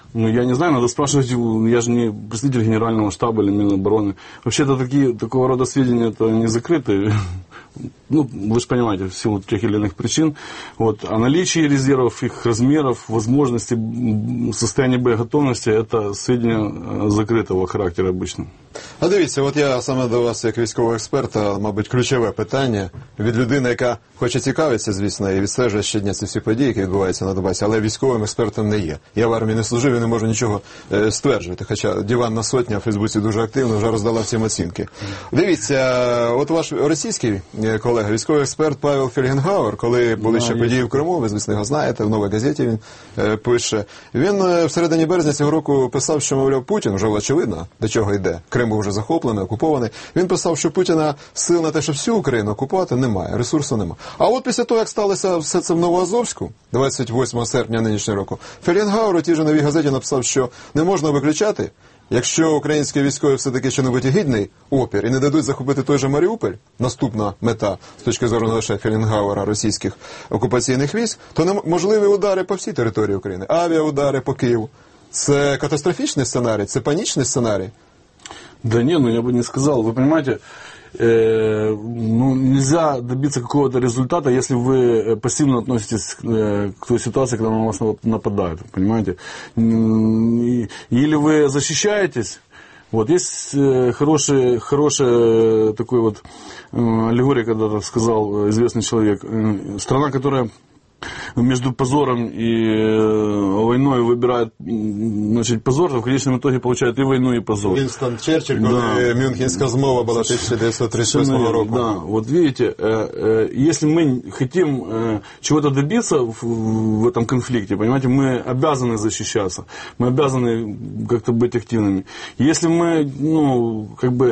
Ну, я не знаю, надо спрашивать, я же не представитель Генерального штаба или Минобороны. Вообще-то такого рода сведения это не закрытые. Ну, вы же понимаете, в силу тех или иных причин. Вот. О наличии резервов, их размеров, возможностей, состоянии боєготовності – це сведения закритого характеру обычно. А дивіться, от я саме до вас, як військового експерта, мабуть, ключове питання від людини, яка хоче цікавитися, звісно, і відстежує щодня ці всі події, які відбуваються на Донбасі, але військовим експертом не є. Я в армії не служив і не можу нічого стверджувати, хоча Диванна Сотня в Фейсбуці дуже активно вже роздала всім оцінки. Дивіться, от ваш російський колега, військовий експерт Павел Фельгенгауер, коли були ще події в Криму, ви, звісно, його знаєте, в «Новій газеті» він пише. Він в середині березня цього року писав, що, мовляв, Путін, вже очевидно, до чого йде. Крим був вже захоплений, окупований. Він писав, що Путіна сил на те, щоб всю Україну окупувати, немає, ресурсу немає. А от після того, як сталося все це в Новоазовську, 28 серпня нинішнього року, Фельгенгауер у тій же «Новій газеті» написав, що не можна виключати, якщо українські військові все-таки чинуть гідний опір і не дадуть захопити той же Маріуполь, наступна мета, з точки зору не лише Фельгенгауера, російських окупаційних військ, то можливі удари по всій території України, авіаудари по Києву. Це катастрофічний сценарій, це панічний сценарій? Да не, ну я бы не сказал. Вы понимаете, ну, нельзя добиться какого-то результата, если вы пассивно относитесь к той ситуации, когда на вас нападают, понимаете? Или вы защищаетесь. Вот, есть хорошая такой вот аллегория, когда-то сказал известный человек. Страна, которая между позором и войной выбирает, значит, позор, то в конечном итоге получает и войну, и позор. Винстон Черчилль, коли Мюнхенська змова была 1938 года. Да, вот видите, если мы хотим чего-то добиться в этом конфликте, понимаете, мы обязаны защищаться, мы обязаны как-то быть активными. Если мы, ну, как бы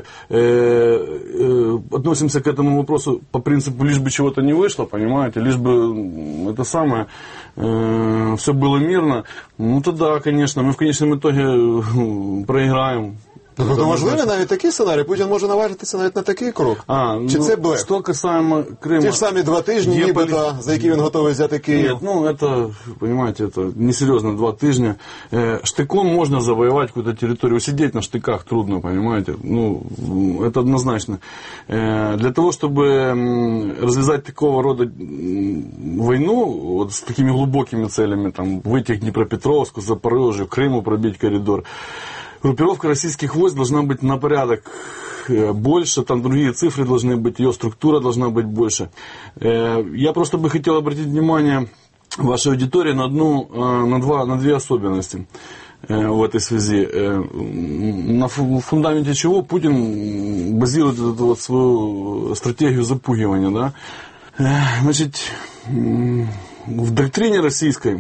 относимся к этому вопросу по принципу лишь бы чего-то не вышло, понимаете, лишь бы это самое, все было мирно, ну тогда, конечно, мы в конечном итоге проиграем. Тобто можливий навіть такий сценарій? Путін може наважитися навіть на такий крок? Чи це блеф? Що касаємо Криму... Ті ж самі 2 тижні, нібито, за які він готовий взяти Київ. Нет, ну это, понимаете, это несерьезно 2 тижня. Штыком можно завоевать какую-то территорию. Сидеть на штыках трудно, понимаете? Ну, это однозначно. Для того, чтобы развязать такого рода войну, вот с такими глубокими целями, там, выйти к Днепропетровску, Запорожью, Крыму пробить коридор, группировка российских войск должна быть на порядок больше, там другие цифры должны быть, ее структура должна быть больше. Я просто бы хотел обратить внимание вашей аудитории на две особенности в этой связи. На фундаменте чего Путин базирует эту вот свою стратегию запугивания, да? Значит, в доктрине российской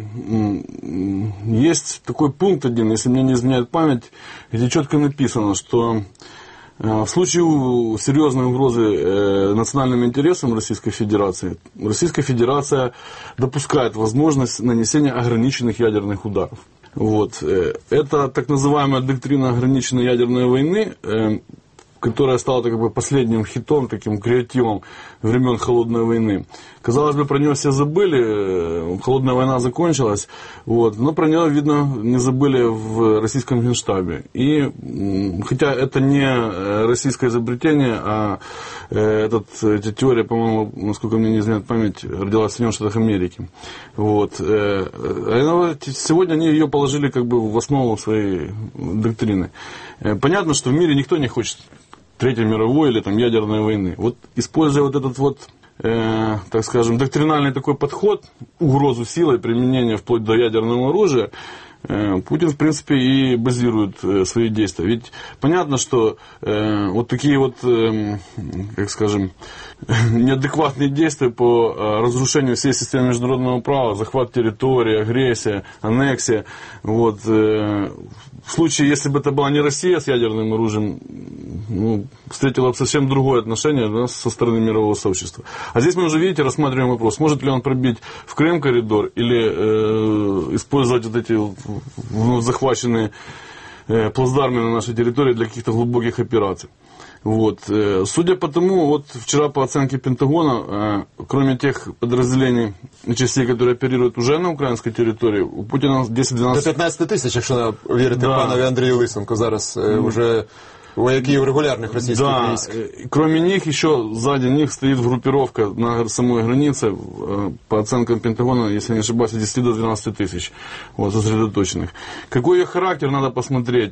есть такой пункт один, если мне не изменяет память, где четко написано, что в случае серьезной угрозы национальным интересам Российской Федерация допускает возможность нанесения ограниченных ядерных ударов. Вот. Это так называемая доктрина ограниченной ядерной войны, которая стала как бы последним хитом, таким креативом времен Холодной войны. Казалось бы, про нее все забыли, Холодная война закончилась, вот, но про нее, видно, не забыли в российском Генштабе. И, хотя это не российское изобретение, а эта теория, по-моему, насколько мне не изменяет память, родилась в Соединенных Штатах Америки. Вот. Сегодня они ее положили как бы в основу своей доктрины. Понятно, что в мире никто не хочет Третьей мировой или там ядерной войны. Вот используя вот этот вот, так скажем, доктринальный такой подход, угрозу силой, применения вплоть до ядерного оружия, Путин, в принципе, и базирует свои действия. Ведь понятно, что вот такие вот, как скажем, неадекватные действия по разрушению всей системы международного права, захват территории, агрессия, аннексия, вот, в случае, если бы это была не Россия с ядерным оружием, ну, встретила бы совсем другое отношение, да, со стороны мирового сообщества. А здесь мы уже, видите, рассматриваем вопрос, может ли он пробить в Крым коридор или использовать вот эти захваченные плацдармы на нашей территории для каких-то глубоких операций. Вот. Судя по тому, вот вчера по оценке Пентагона, кроме тех подразделений и частей, которые оперируют уже на украинской территории, у Путина 10-12... До 15 тисяч, якщо вірити панові Андрію Лисенку, зараз уже вояків регулярных российских войск. Кроме них, еще сзади них стоит группировка на самой границе, по оценкам Пентагона, если не ошибаюсь, 10 до 12 тысяч вот, сосредоточенных. Какой ее характер, надо посмотреть.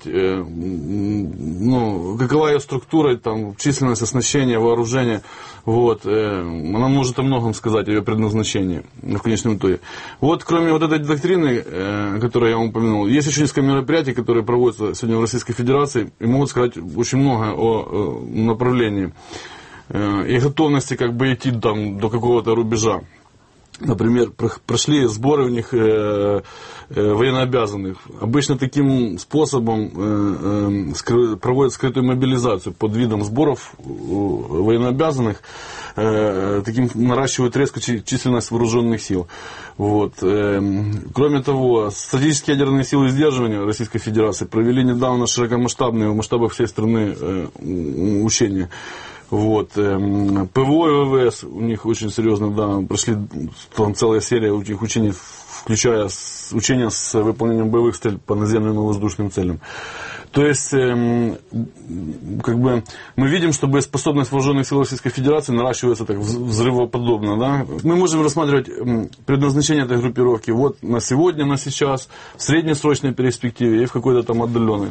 Какова ее структура, там, численность, оснащение, вооружение. Вот. Она может о многом сказать, о ее предназначении в конечном итоге. Вот, кроме вот этой доктрины, которую я вам упомянул, есть еще несколько мероприятий, которые проводятся сегодня в Российской Федерации, и могут сказать очень много о направлении и готовности как бы идти там до какого-то рубежа. Например, прошли сборы у них военнообязанных. Обычно таким способом проводят скрытую мобилизацию под видом сборов военнообязанных, таким наращивают резко численность вооруженных сил. Вот. Кроме того, стратегические ядерные силы сдерживания Российской Федерации провели недавно широкомасштабные в масштабах всей страны учения. Вот. ПВО и ВВС у них очень серьезно, да, прошли там целая серия у них учений, включая учения с выполнением боевых целей по наземным и воздушным целям. То есть, как бы, мы видим, что боеспособность вооруженных сил Российской Федерации наращивается так взрывоподобно. Да? Мы можем рассматривать предназначение этой группировки вот на сегодня, на сейчас, в среднесрочной перспективе и в какой-то там отдаленной.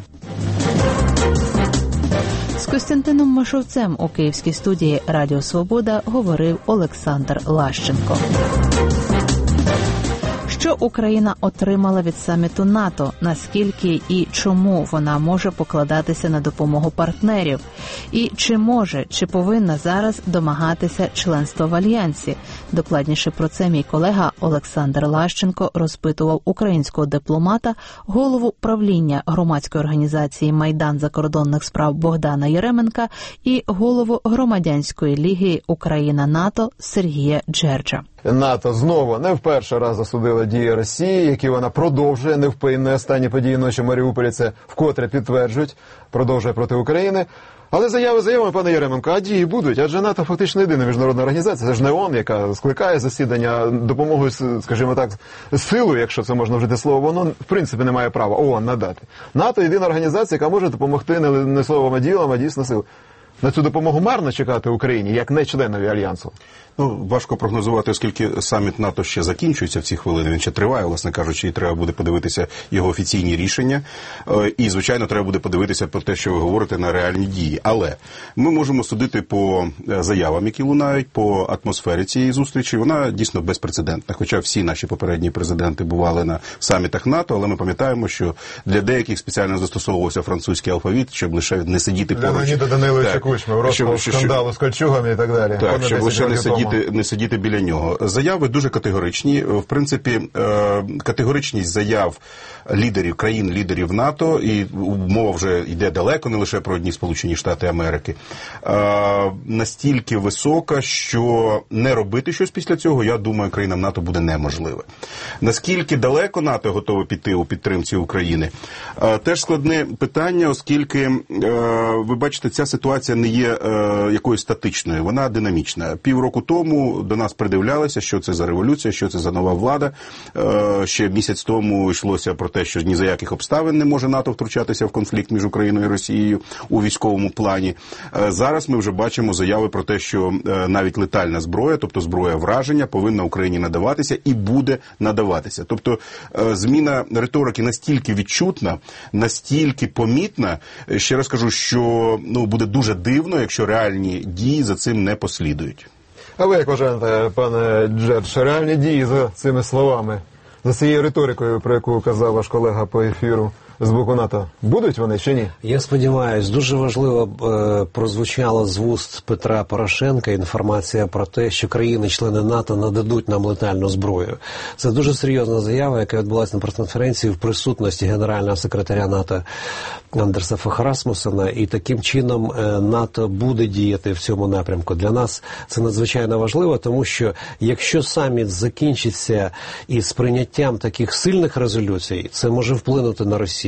З Костянтином Машовцем у київській студії Радіо Свобода говорив Олександр Лащенко. Що Україна отримала від саміту НАТО, наскільки і чому вона може покладатися на допомогу партнерів? І чи може, чи повинна зараз домагатися членства в Альянсі? Докладніше про це мій колега Олександр Лащенко розпитував українського дипломата, голову правління громадської організації «Майдан закордонних справ» Богдана Єременка і голову громадянської ліги «Україна-НАТО» Сергія Джерджа. НАТО знову не в перший раз засудила дії Росії, які вона продовжує невпинно. Останні події ночі в Маріуполі це вкотре підтверджують, продовжує проти України. Але заявами, пане Єременко, а дії будуть, адже НАТО фактично єдина міжнародна організація, це ж не ООН, яка скликає засідання допомогою, скажімо так, силою, якщо це можна вжити слово, воно в принципі не має права ООН надати. НАТО єдина організація, яка може допомогти не словом, а ділом, а дійсно силою. На цю допомогу марно чекати Україні, як не членові Альянсу? Важко прогнозувати, оскільки саміт НАТО ще закінчується в ці хвилини, він ще триває, власне кажучи, і треба буде подивитися його офіційні рішення. І, звичайно, треба буде подивитися про те, що ви говорите, на реальні дії. Але ми можемо судити по заявам, які лунають, по атмосфері цієї зустрічі. Вона дійсно безпрецедентна. Хоча всі наші попередні президенти бували на самітах НАТО, але ми пам'ятаємо, що для деяких спеціально застосовувався французький алфавіт, щоб лише не сидіти поруч. Леоніда Даниловича Кучми, розпал скандалу з кольчугами і так далі. Так, щоб лише не сидіти біля нього. Заяви дуже категоричні. В принципі, категоричність заяв лідерів, країн-лідерів НАТО, і мова вже йде далеко, не лише про одні Сполучені Штати Америки, настільки висока, що не робити щось після цього, я думаю, країнам НАТО буде неможливе. Наскільки далеко НАТО готове піти у підтримці України? Теж складне питання, оскільки, ви бачите, ця ситуація не є якоюсь статичною, вона динамічна. Півроку тому до нас придивлялися, що це за революція, що це за нова влада. Ще місяць тому йшлося про те, що ні за яких обставин не може НАТО втручатися в конфлікт між Україною і Росією у військовому плані. Зараз ми вже бачимо заяви про те, що навіть летальна зброя, тобто зброя враження, повинна Україні надаватися і буде надаватися. Тобто зміна риторики настільки відчутна, настільки помітна, ще раз кажу, що буде дуже дивно, якщо реальні дії за цим не послідують. А ви як вважаєте, пане Джердж, реальні дії за цими словами, за цією риторикою, про яку казав ваш колега по ефіру з боку НАТО, будуть вони чи ні? Я сподіваюся, дуже важливо прозвучала з вуст Петра Порошенка інформація про те, що країни-члени НАТО нададуть нам летальну зброю. Це дуже серйозна заява, яка відбулася на прес-конференції в присутності генерального секретаря НАТО Андерса Фох Расмуссена, і таким чином НАТО буде діяти в цьому напрямку. Для нас це надзвичайно важливо, тому що якщо саміт закінчиться із прийняттям таких сильних резолюцій, це може вплинути на Росію.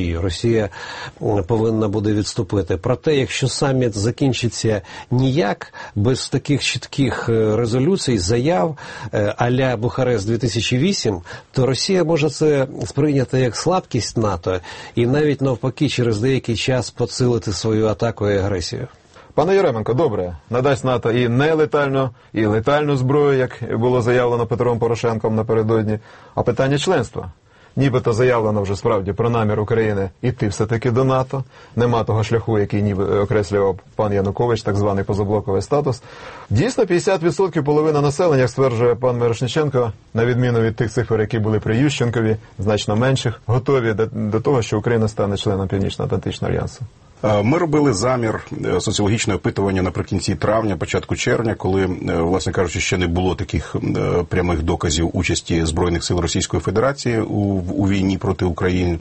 Росію. Росія повинна буде відступити. Проте, якщо саміт закінчиться ніяк, без таких чітких резолюцій, заяв а-ля Бухарест 2008, то Росія може це сприйняти як слабкість НАТО і навіть навпаки через деякий час посилити свою атаку і агресію. Пане Яременко, добре, надасть НАТО і нелетальну, і летальну зброю, як було заявлено Петром Порошенком напередодні, а питання членства. Нібито заявлено вже справді про намір України йти все-таки до НАТО. Нема того шляху, який ніби окреслював пан Янукович, так званий позаблоковий статус. Дійсно, 50% половина населення, як стверджує пан Мирошниченко, на відміну від тих цифр, які були при Ющенкові, значно менших, готові до того, що Україна стане членом Північно-Атлантичного альянсу. Ми робили замір соціологічного опитування наприкінці травня, початку червня, коли, власне кажучи, ще не було таких прямих доказів участі Збройних сил Російської Федерації у війні проти України.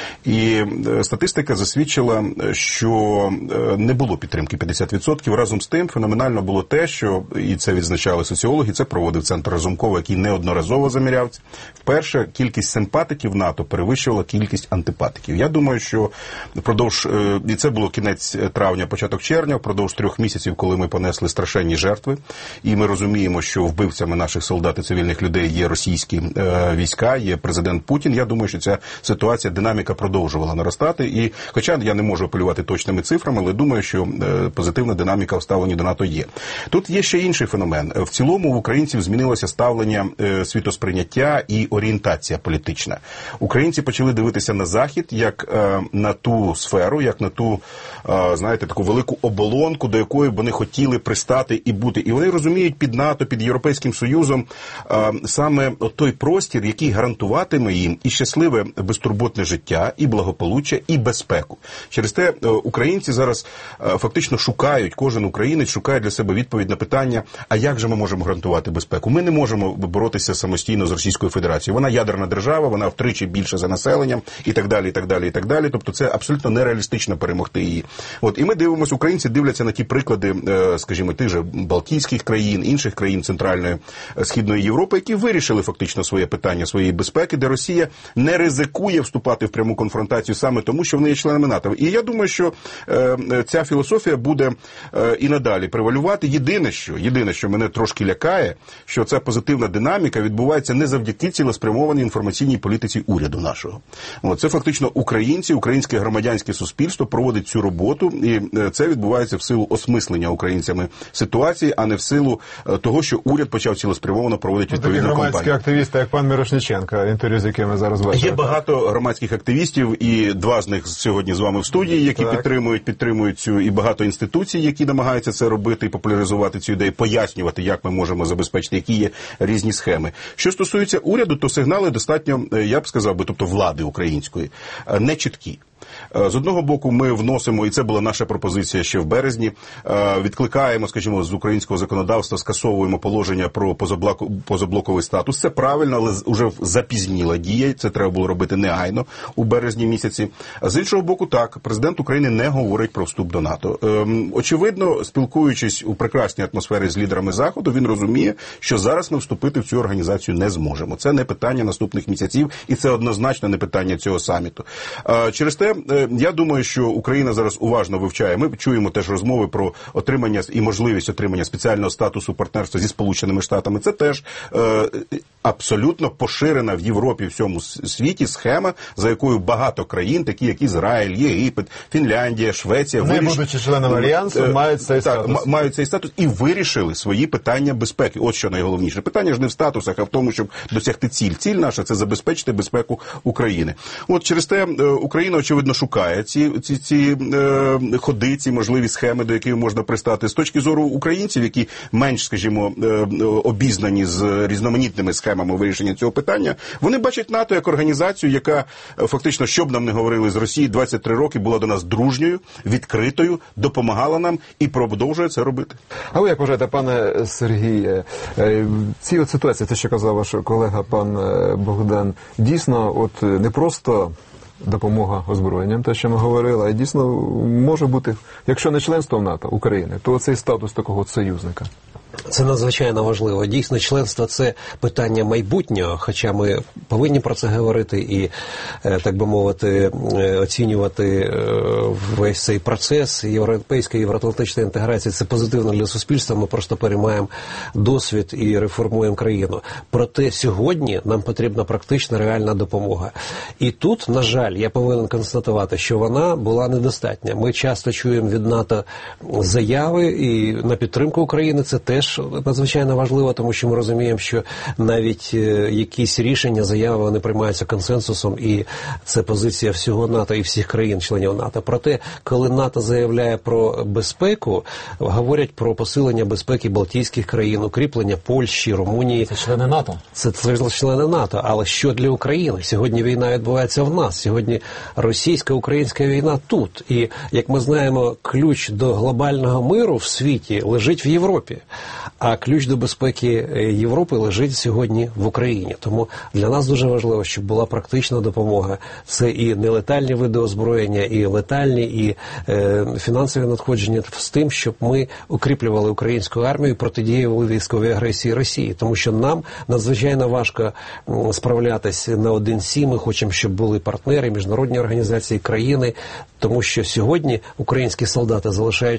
І статистика засвідчила, що не було підтримки 50%. Разом з тим, феноменально було те, що, і це відзначали соціологи, це проводив Центр Разумкова, який неодноразово заміряв. Вперше кількість симпатиків НАТО перевищувала кількість антипатиків. Я думаю, що впродовж, і це було кінець травня, початок червня, впродовж 3 місяців, коли ми понесли страшенні жертви, і ми розуміємо, що вбивцями наших солдат і цивільних людей є російські війська, є президент Путін. Я думаю, що ця ситуація, динаміка продовжувала наростати. І, хоча я не можу апелювати точними цифрами, але думаю, що позитивна динаміка в ставленні до НАТО є. Тут є ще інший феномен. В цілому в українців змінилося ставлення, світосприйняття і орієнтація політична. Українці почали дивитися на Захід як на ту сферу, як на ту, знаєте, таку велику оболонку, до якої б вони хотіли пристати і бути. І вони розуміють під НАТО, під Європейським Союзом саме той простір, який гарантуватиме їм і щасливе безтурботне життя, і благополуччя, і безпеку. Через те українці зараз фактично шукають, кожен українець шукає для себе відповідь на питання, а як же ми можемо гарантувати безпеку? Ми не можемо боротися самостійно з Російською Федерацією. Вона ядерна держава, вона втричі більше за населенням, і так далі, і так далі, і так далі. Тобто це абсолютно нереалістично перемогти її. От, і ми дивимося, українці дивляться на ті приклади, скажімо, тих же Балтійських країн, інших країн Центральної, Східної Європи, які вирішили фактично своє питання своєї безпеки, де Росія не ризикує вступати в пряму конфронтацію саме тому, що вони є членами НАТО. І я думаю, що ця філософія буде і надалі превалювати. Єдине, що мене трошки лякає, що ця позитивна динаміка відбувається не завдяки цілеспрямованій інформаційній політиці уряду нашого. От, це фактично українці, українське громадянське суспільство проводить цю роботу, і це відбувається в силу осмислення українцями ситуації, а не в силу того, що уряд почав цілеспрямовано проводити відповідну кампанію. Такі громадські активісти, як пан Мирошниченко, інтерв'ю з якими зараз бачимо. Є багато громадських активістів, і 2 з них сьогодні з вами в студії, які підтримують цю, і багато інституцій, які намагаються це робити і популяризувати цю ідею, пояснювати, як ми можемо забезпечити, які є різні схеми. Що стосується уряду, то сигнали достатньо, я б сказав би, тобто влади української, не чіткі. З одного боку, ми вносимо, і це була наша пропозиція ще в березні, відкликаємо, скажімо, з українського законодавства, скасовуємо положення про позаблоковий статус. Це правильно, але вже запізніла дія, це треба було робити негайно у березні місяці. З іншого боку, так, президент України не говорить про вступ до НАТО. Очевидно, спілкуючись у прекрасній атмосфері з лідерами Заходу, він розуміє, що зараз ми вступити в цю організацію не зможемо. Це не питання наступних місяців, і це однозначно не питання цього саміту. Через те, я думаю, що Україна зараз уважно вивчає. Ми чуємо теж розмови про отримання і можливість отримання спеціального статусу партнерства зі Сполученими Штатами. Це теж абсолютно поширена в Європі, в всьому світі схема, за якою багато країн, такі як Ізраїль, Єгипет, Фінляндія, Швеція, не будучи членами Альянсу, мають цей статус і вирішили свої питання безпеки. От що найголовніше. Питання ж не в статусах, а в тому, щоб досягти ціль. Ціль наша – це забезпечити безпеку України. От через те Україна, очевидно, шукає ці ходи, ці можливі схеми, до яких можна пристати. З точки зору українців, які менш, скажімо, обізнані з різноманітними схемами вирішення цього питання, вони бачать НАТО як організацію, яка фактично, що б нам не говорили з Росії, 23 роки була до нас дружньою, відкритою, допомагала нам і продовжує це робити. А ви як вважаєте, пане Сергій, ці от ситуації, те, що казав ваш колега пан Богдан, дійсно от не просто допомога озброєнням, те, що ми говорили, а дійсно може бути, якщо не членство в НАТО України, то цей статус такого союзника. Це надзвичайно важливо. Дійсно, членство – це питання майбутнього, хоча ми повинні про це говорити і, так би мовити, оцінювати весь цей процес європейської, євроатлантичної інтеграції. Це позитивно для суспільства, ми просто переймаємо досвід і реформуємо країну. Проте сьогодні нам потрібна практична, реальна допомога. І тут, на жаль, я повинен констатувати, що вона була недостатня. Ми часто чуємо від НАТО заяви і на підтримку України, це теж надзвичайно важливо, тому що ми розуміємо, що навіть якісь рішення, заяви, вони приймаються консенсусом, і це позиція всього НАТО і всіх країн-членів НАТО. Проте, коли НАТО заявляє про безпеку, говорять про посилення безпеки Балтійських країн, укріплення Польщі, Румунії. Це члени НАТО. Це члени НАТО. Але що для України? Сьогодні війна відбувається в нас. Сьогодні російсько-українська війна тут. І, як ми знаємо, ключ до глобального миру в світі лежить в Європі. А ключ до безпеки Європи лежить сьогодні в Україні. Тому для нас дуже важливо, щоб була практична допомога. Це і нелетальні види озброєння, і летальні, і фінансові надходження з тим, щоб ми укріплювали українську армію, протидіяли військовій агресії Росії. Тому що нам надзвичайно важко справлятися наодинці. Ми хочемо, щоб були партнери, міжнародні організації, країни. Тому що сьогодні українські солдати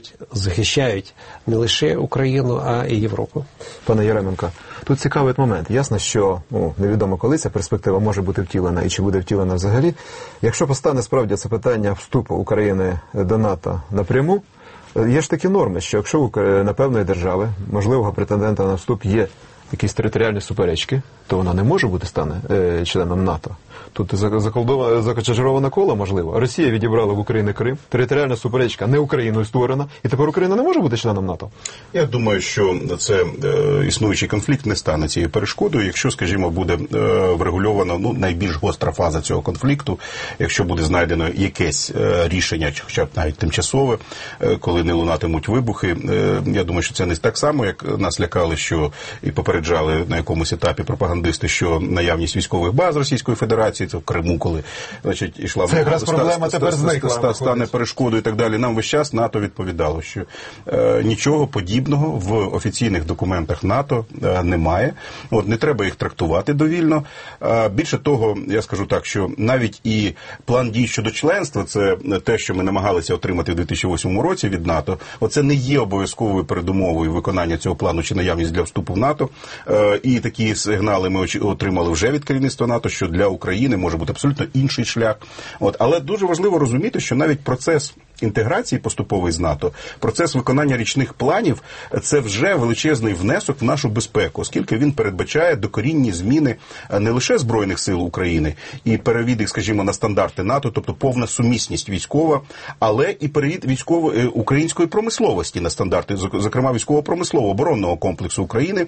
захищають не лише Україну, а і Європу. Пане Яременко, тут цікавий момент. Ясно, що невідомо коли ця перспектива може бути втілена і чи буде втілена взагалі. Якщо постане справді це питання вступу України до НАТО напряму, є ж такі норми, що якщо на певної держави, можливого претендента на вступ є якісь територіальні суперечки, то вона не може бути членом НАТО. Тут закочароване коло, можливо. Росія відібрала в Україні Крим, територіальна суперечка не Україною створена, і тепер Україна не може бути членом НАТО? Я думаю, що це існуючий конфлікт не стане цією перешкодою, якщо, скажімо, буде врегульована найбільш гостра фаза цього конфлікту, якщо буде знайдено якесь рішення, хоча б навіть тимчасове, коли не лунатимуть вибухи. Я думаю, що це не так само, як нас лякали, що і попереджали на якомусь етапі пропагандисти, що наявність військових баз Російської Федерації, це в Криму, коли, значить, ішла це якраз проблема тепер зникла, стане перешкодою і так далі. Нам весь час НАТО відповідало, що нічого подібного в офіційних документах НАТО немає. Не треба їх трактувати довільно. Більше того, я скажу так, що навіть і план дій щодо членства, це те, що ми намагалися отримати в 2008 році від НАТО, оце не є обов'язковою передумовою виконання цього плану чи наявність для вступу в НАТО. І такі сигнали ми отримали вже від керівництва НАТО, що для України може бути абсолютно інший шлях. Але дуже важливо розуміти, що навіть процес інтеграції поступовий з НАТО, процес виконання річних планів – це вже величезний внесок в нашу безпеку, оскільки він передбачає докорінні зміни не лише Збройних сил України і перевід їх, скажімо, на стандарти НАТО, тобто повна сумісність військова, але і перевід української промисловості на стандарти, зокрема військово-промислового оборонного комплексу України,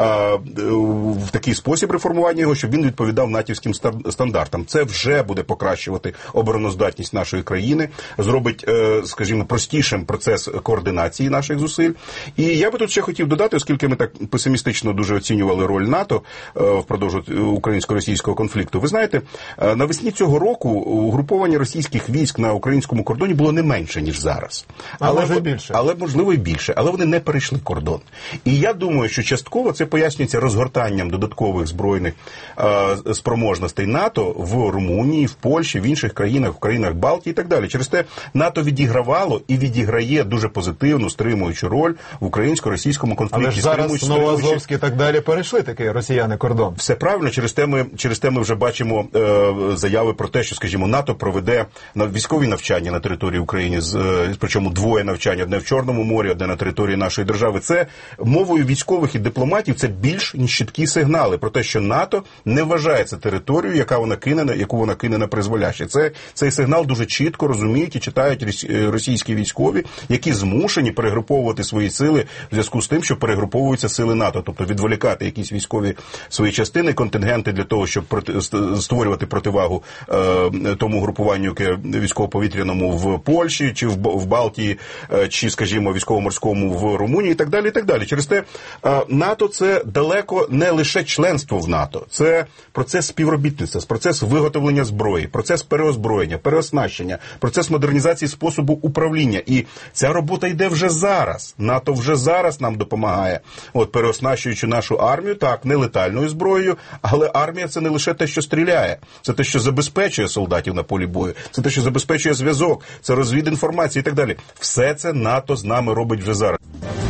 в такий спосіб реформування його, щоб він відповідав натівським стандартам. Це вже буде покращувати обороноздатність нашої країни, зробить, скажімо, простішим процес координації наших зусиль. І я би тут ще хотів додати, оскільки ми так песимістично дуже оцінювали роль НАТО впродовж українсько-російського конфлікту. Ви знаєте, навесні цього року угруповання російських військ на українському кордоні було не менше, ніж зараз. Але можливо і більше. Але вони не перейшли кордон. І я думаю, що частково це пояснюється розгортанням додаткових збройних спроможностей НАТО в Румунії, в Польщі, в інших країнах, в країнах Балтії і так далі. Через те НАТО відігравало і відіграє дуже позитивну, стримуючу роль в українсько-російському конфлікті. Але ж зараз Новоазовськ і так далі перейшли таки росіяни кордон. Все правильно, через те ми вже бачимо заяви про те, що, скажімо, НАТО проведе військові навчання на території України, причому двоє навчань, одне в Чорному морі, одне на території нашої держави. Це мовою військових і дипломатів, це більш ніж чіткі сигнали про те, що НАТО не вважає це територією, яку вона кине на призволяще. Цей сигнал дуже чітко розуміють і читають російські військові, які змушені перегруповувати свої сили в зв'язку з тим, що перегруповуються сили НАТО, тобто відволікати якісь військові свої частини, контингенти для того, щоб створювати противагу тому групуванню, яке військово-повітряному в Польщі, чи в Балтії, чи, скажімо, військово-морському в Румунії і так далі, і так далі. Через те НАТО – це далеко не лише членство в НАТО, це процес співробітництва, процес виготовлення зброї, процес переозброєння, переоснащення, процес модернізації способів способу управління. І ця робота йде вже зараз. НАТО вже зараз нам допомагає. От, переоснащуючи нашу армію, так, не летальною зброєю, але армія – це не лише те, що стріляє. Це те, що забезпечує солдатів на полі бою. Це те, що забезпечує зв'язок, це розвідінформація і так далі. Все це НАТО з нами робить вже зараз.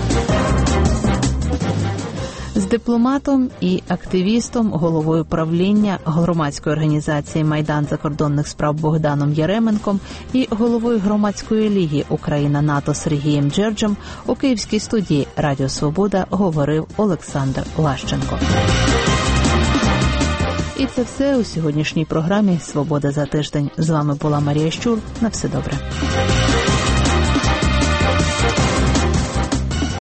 З дипломатом і активістом, головою правління громадської організації «Майдан закордонних справ» Богданом Яременком і головою громадської ліги «Україна-НАТО» Сергієм Джерджем у київській студії «Радіо Свобода» говорив Олександр Лащенко. І це все у сьогоднішній програмі «Свобода за тиждень». З вами була Марія Щур. На все добре.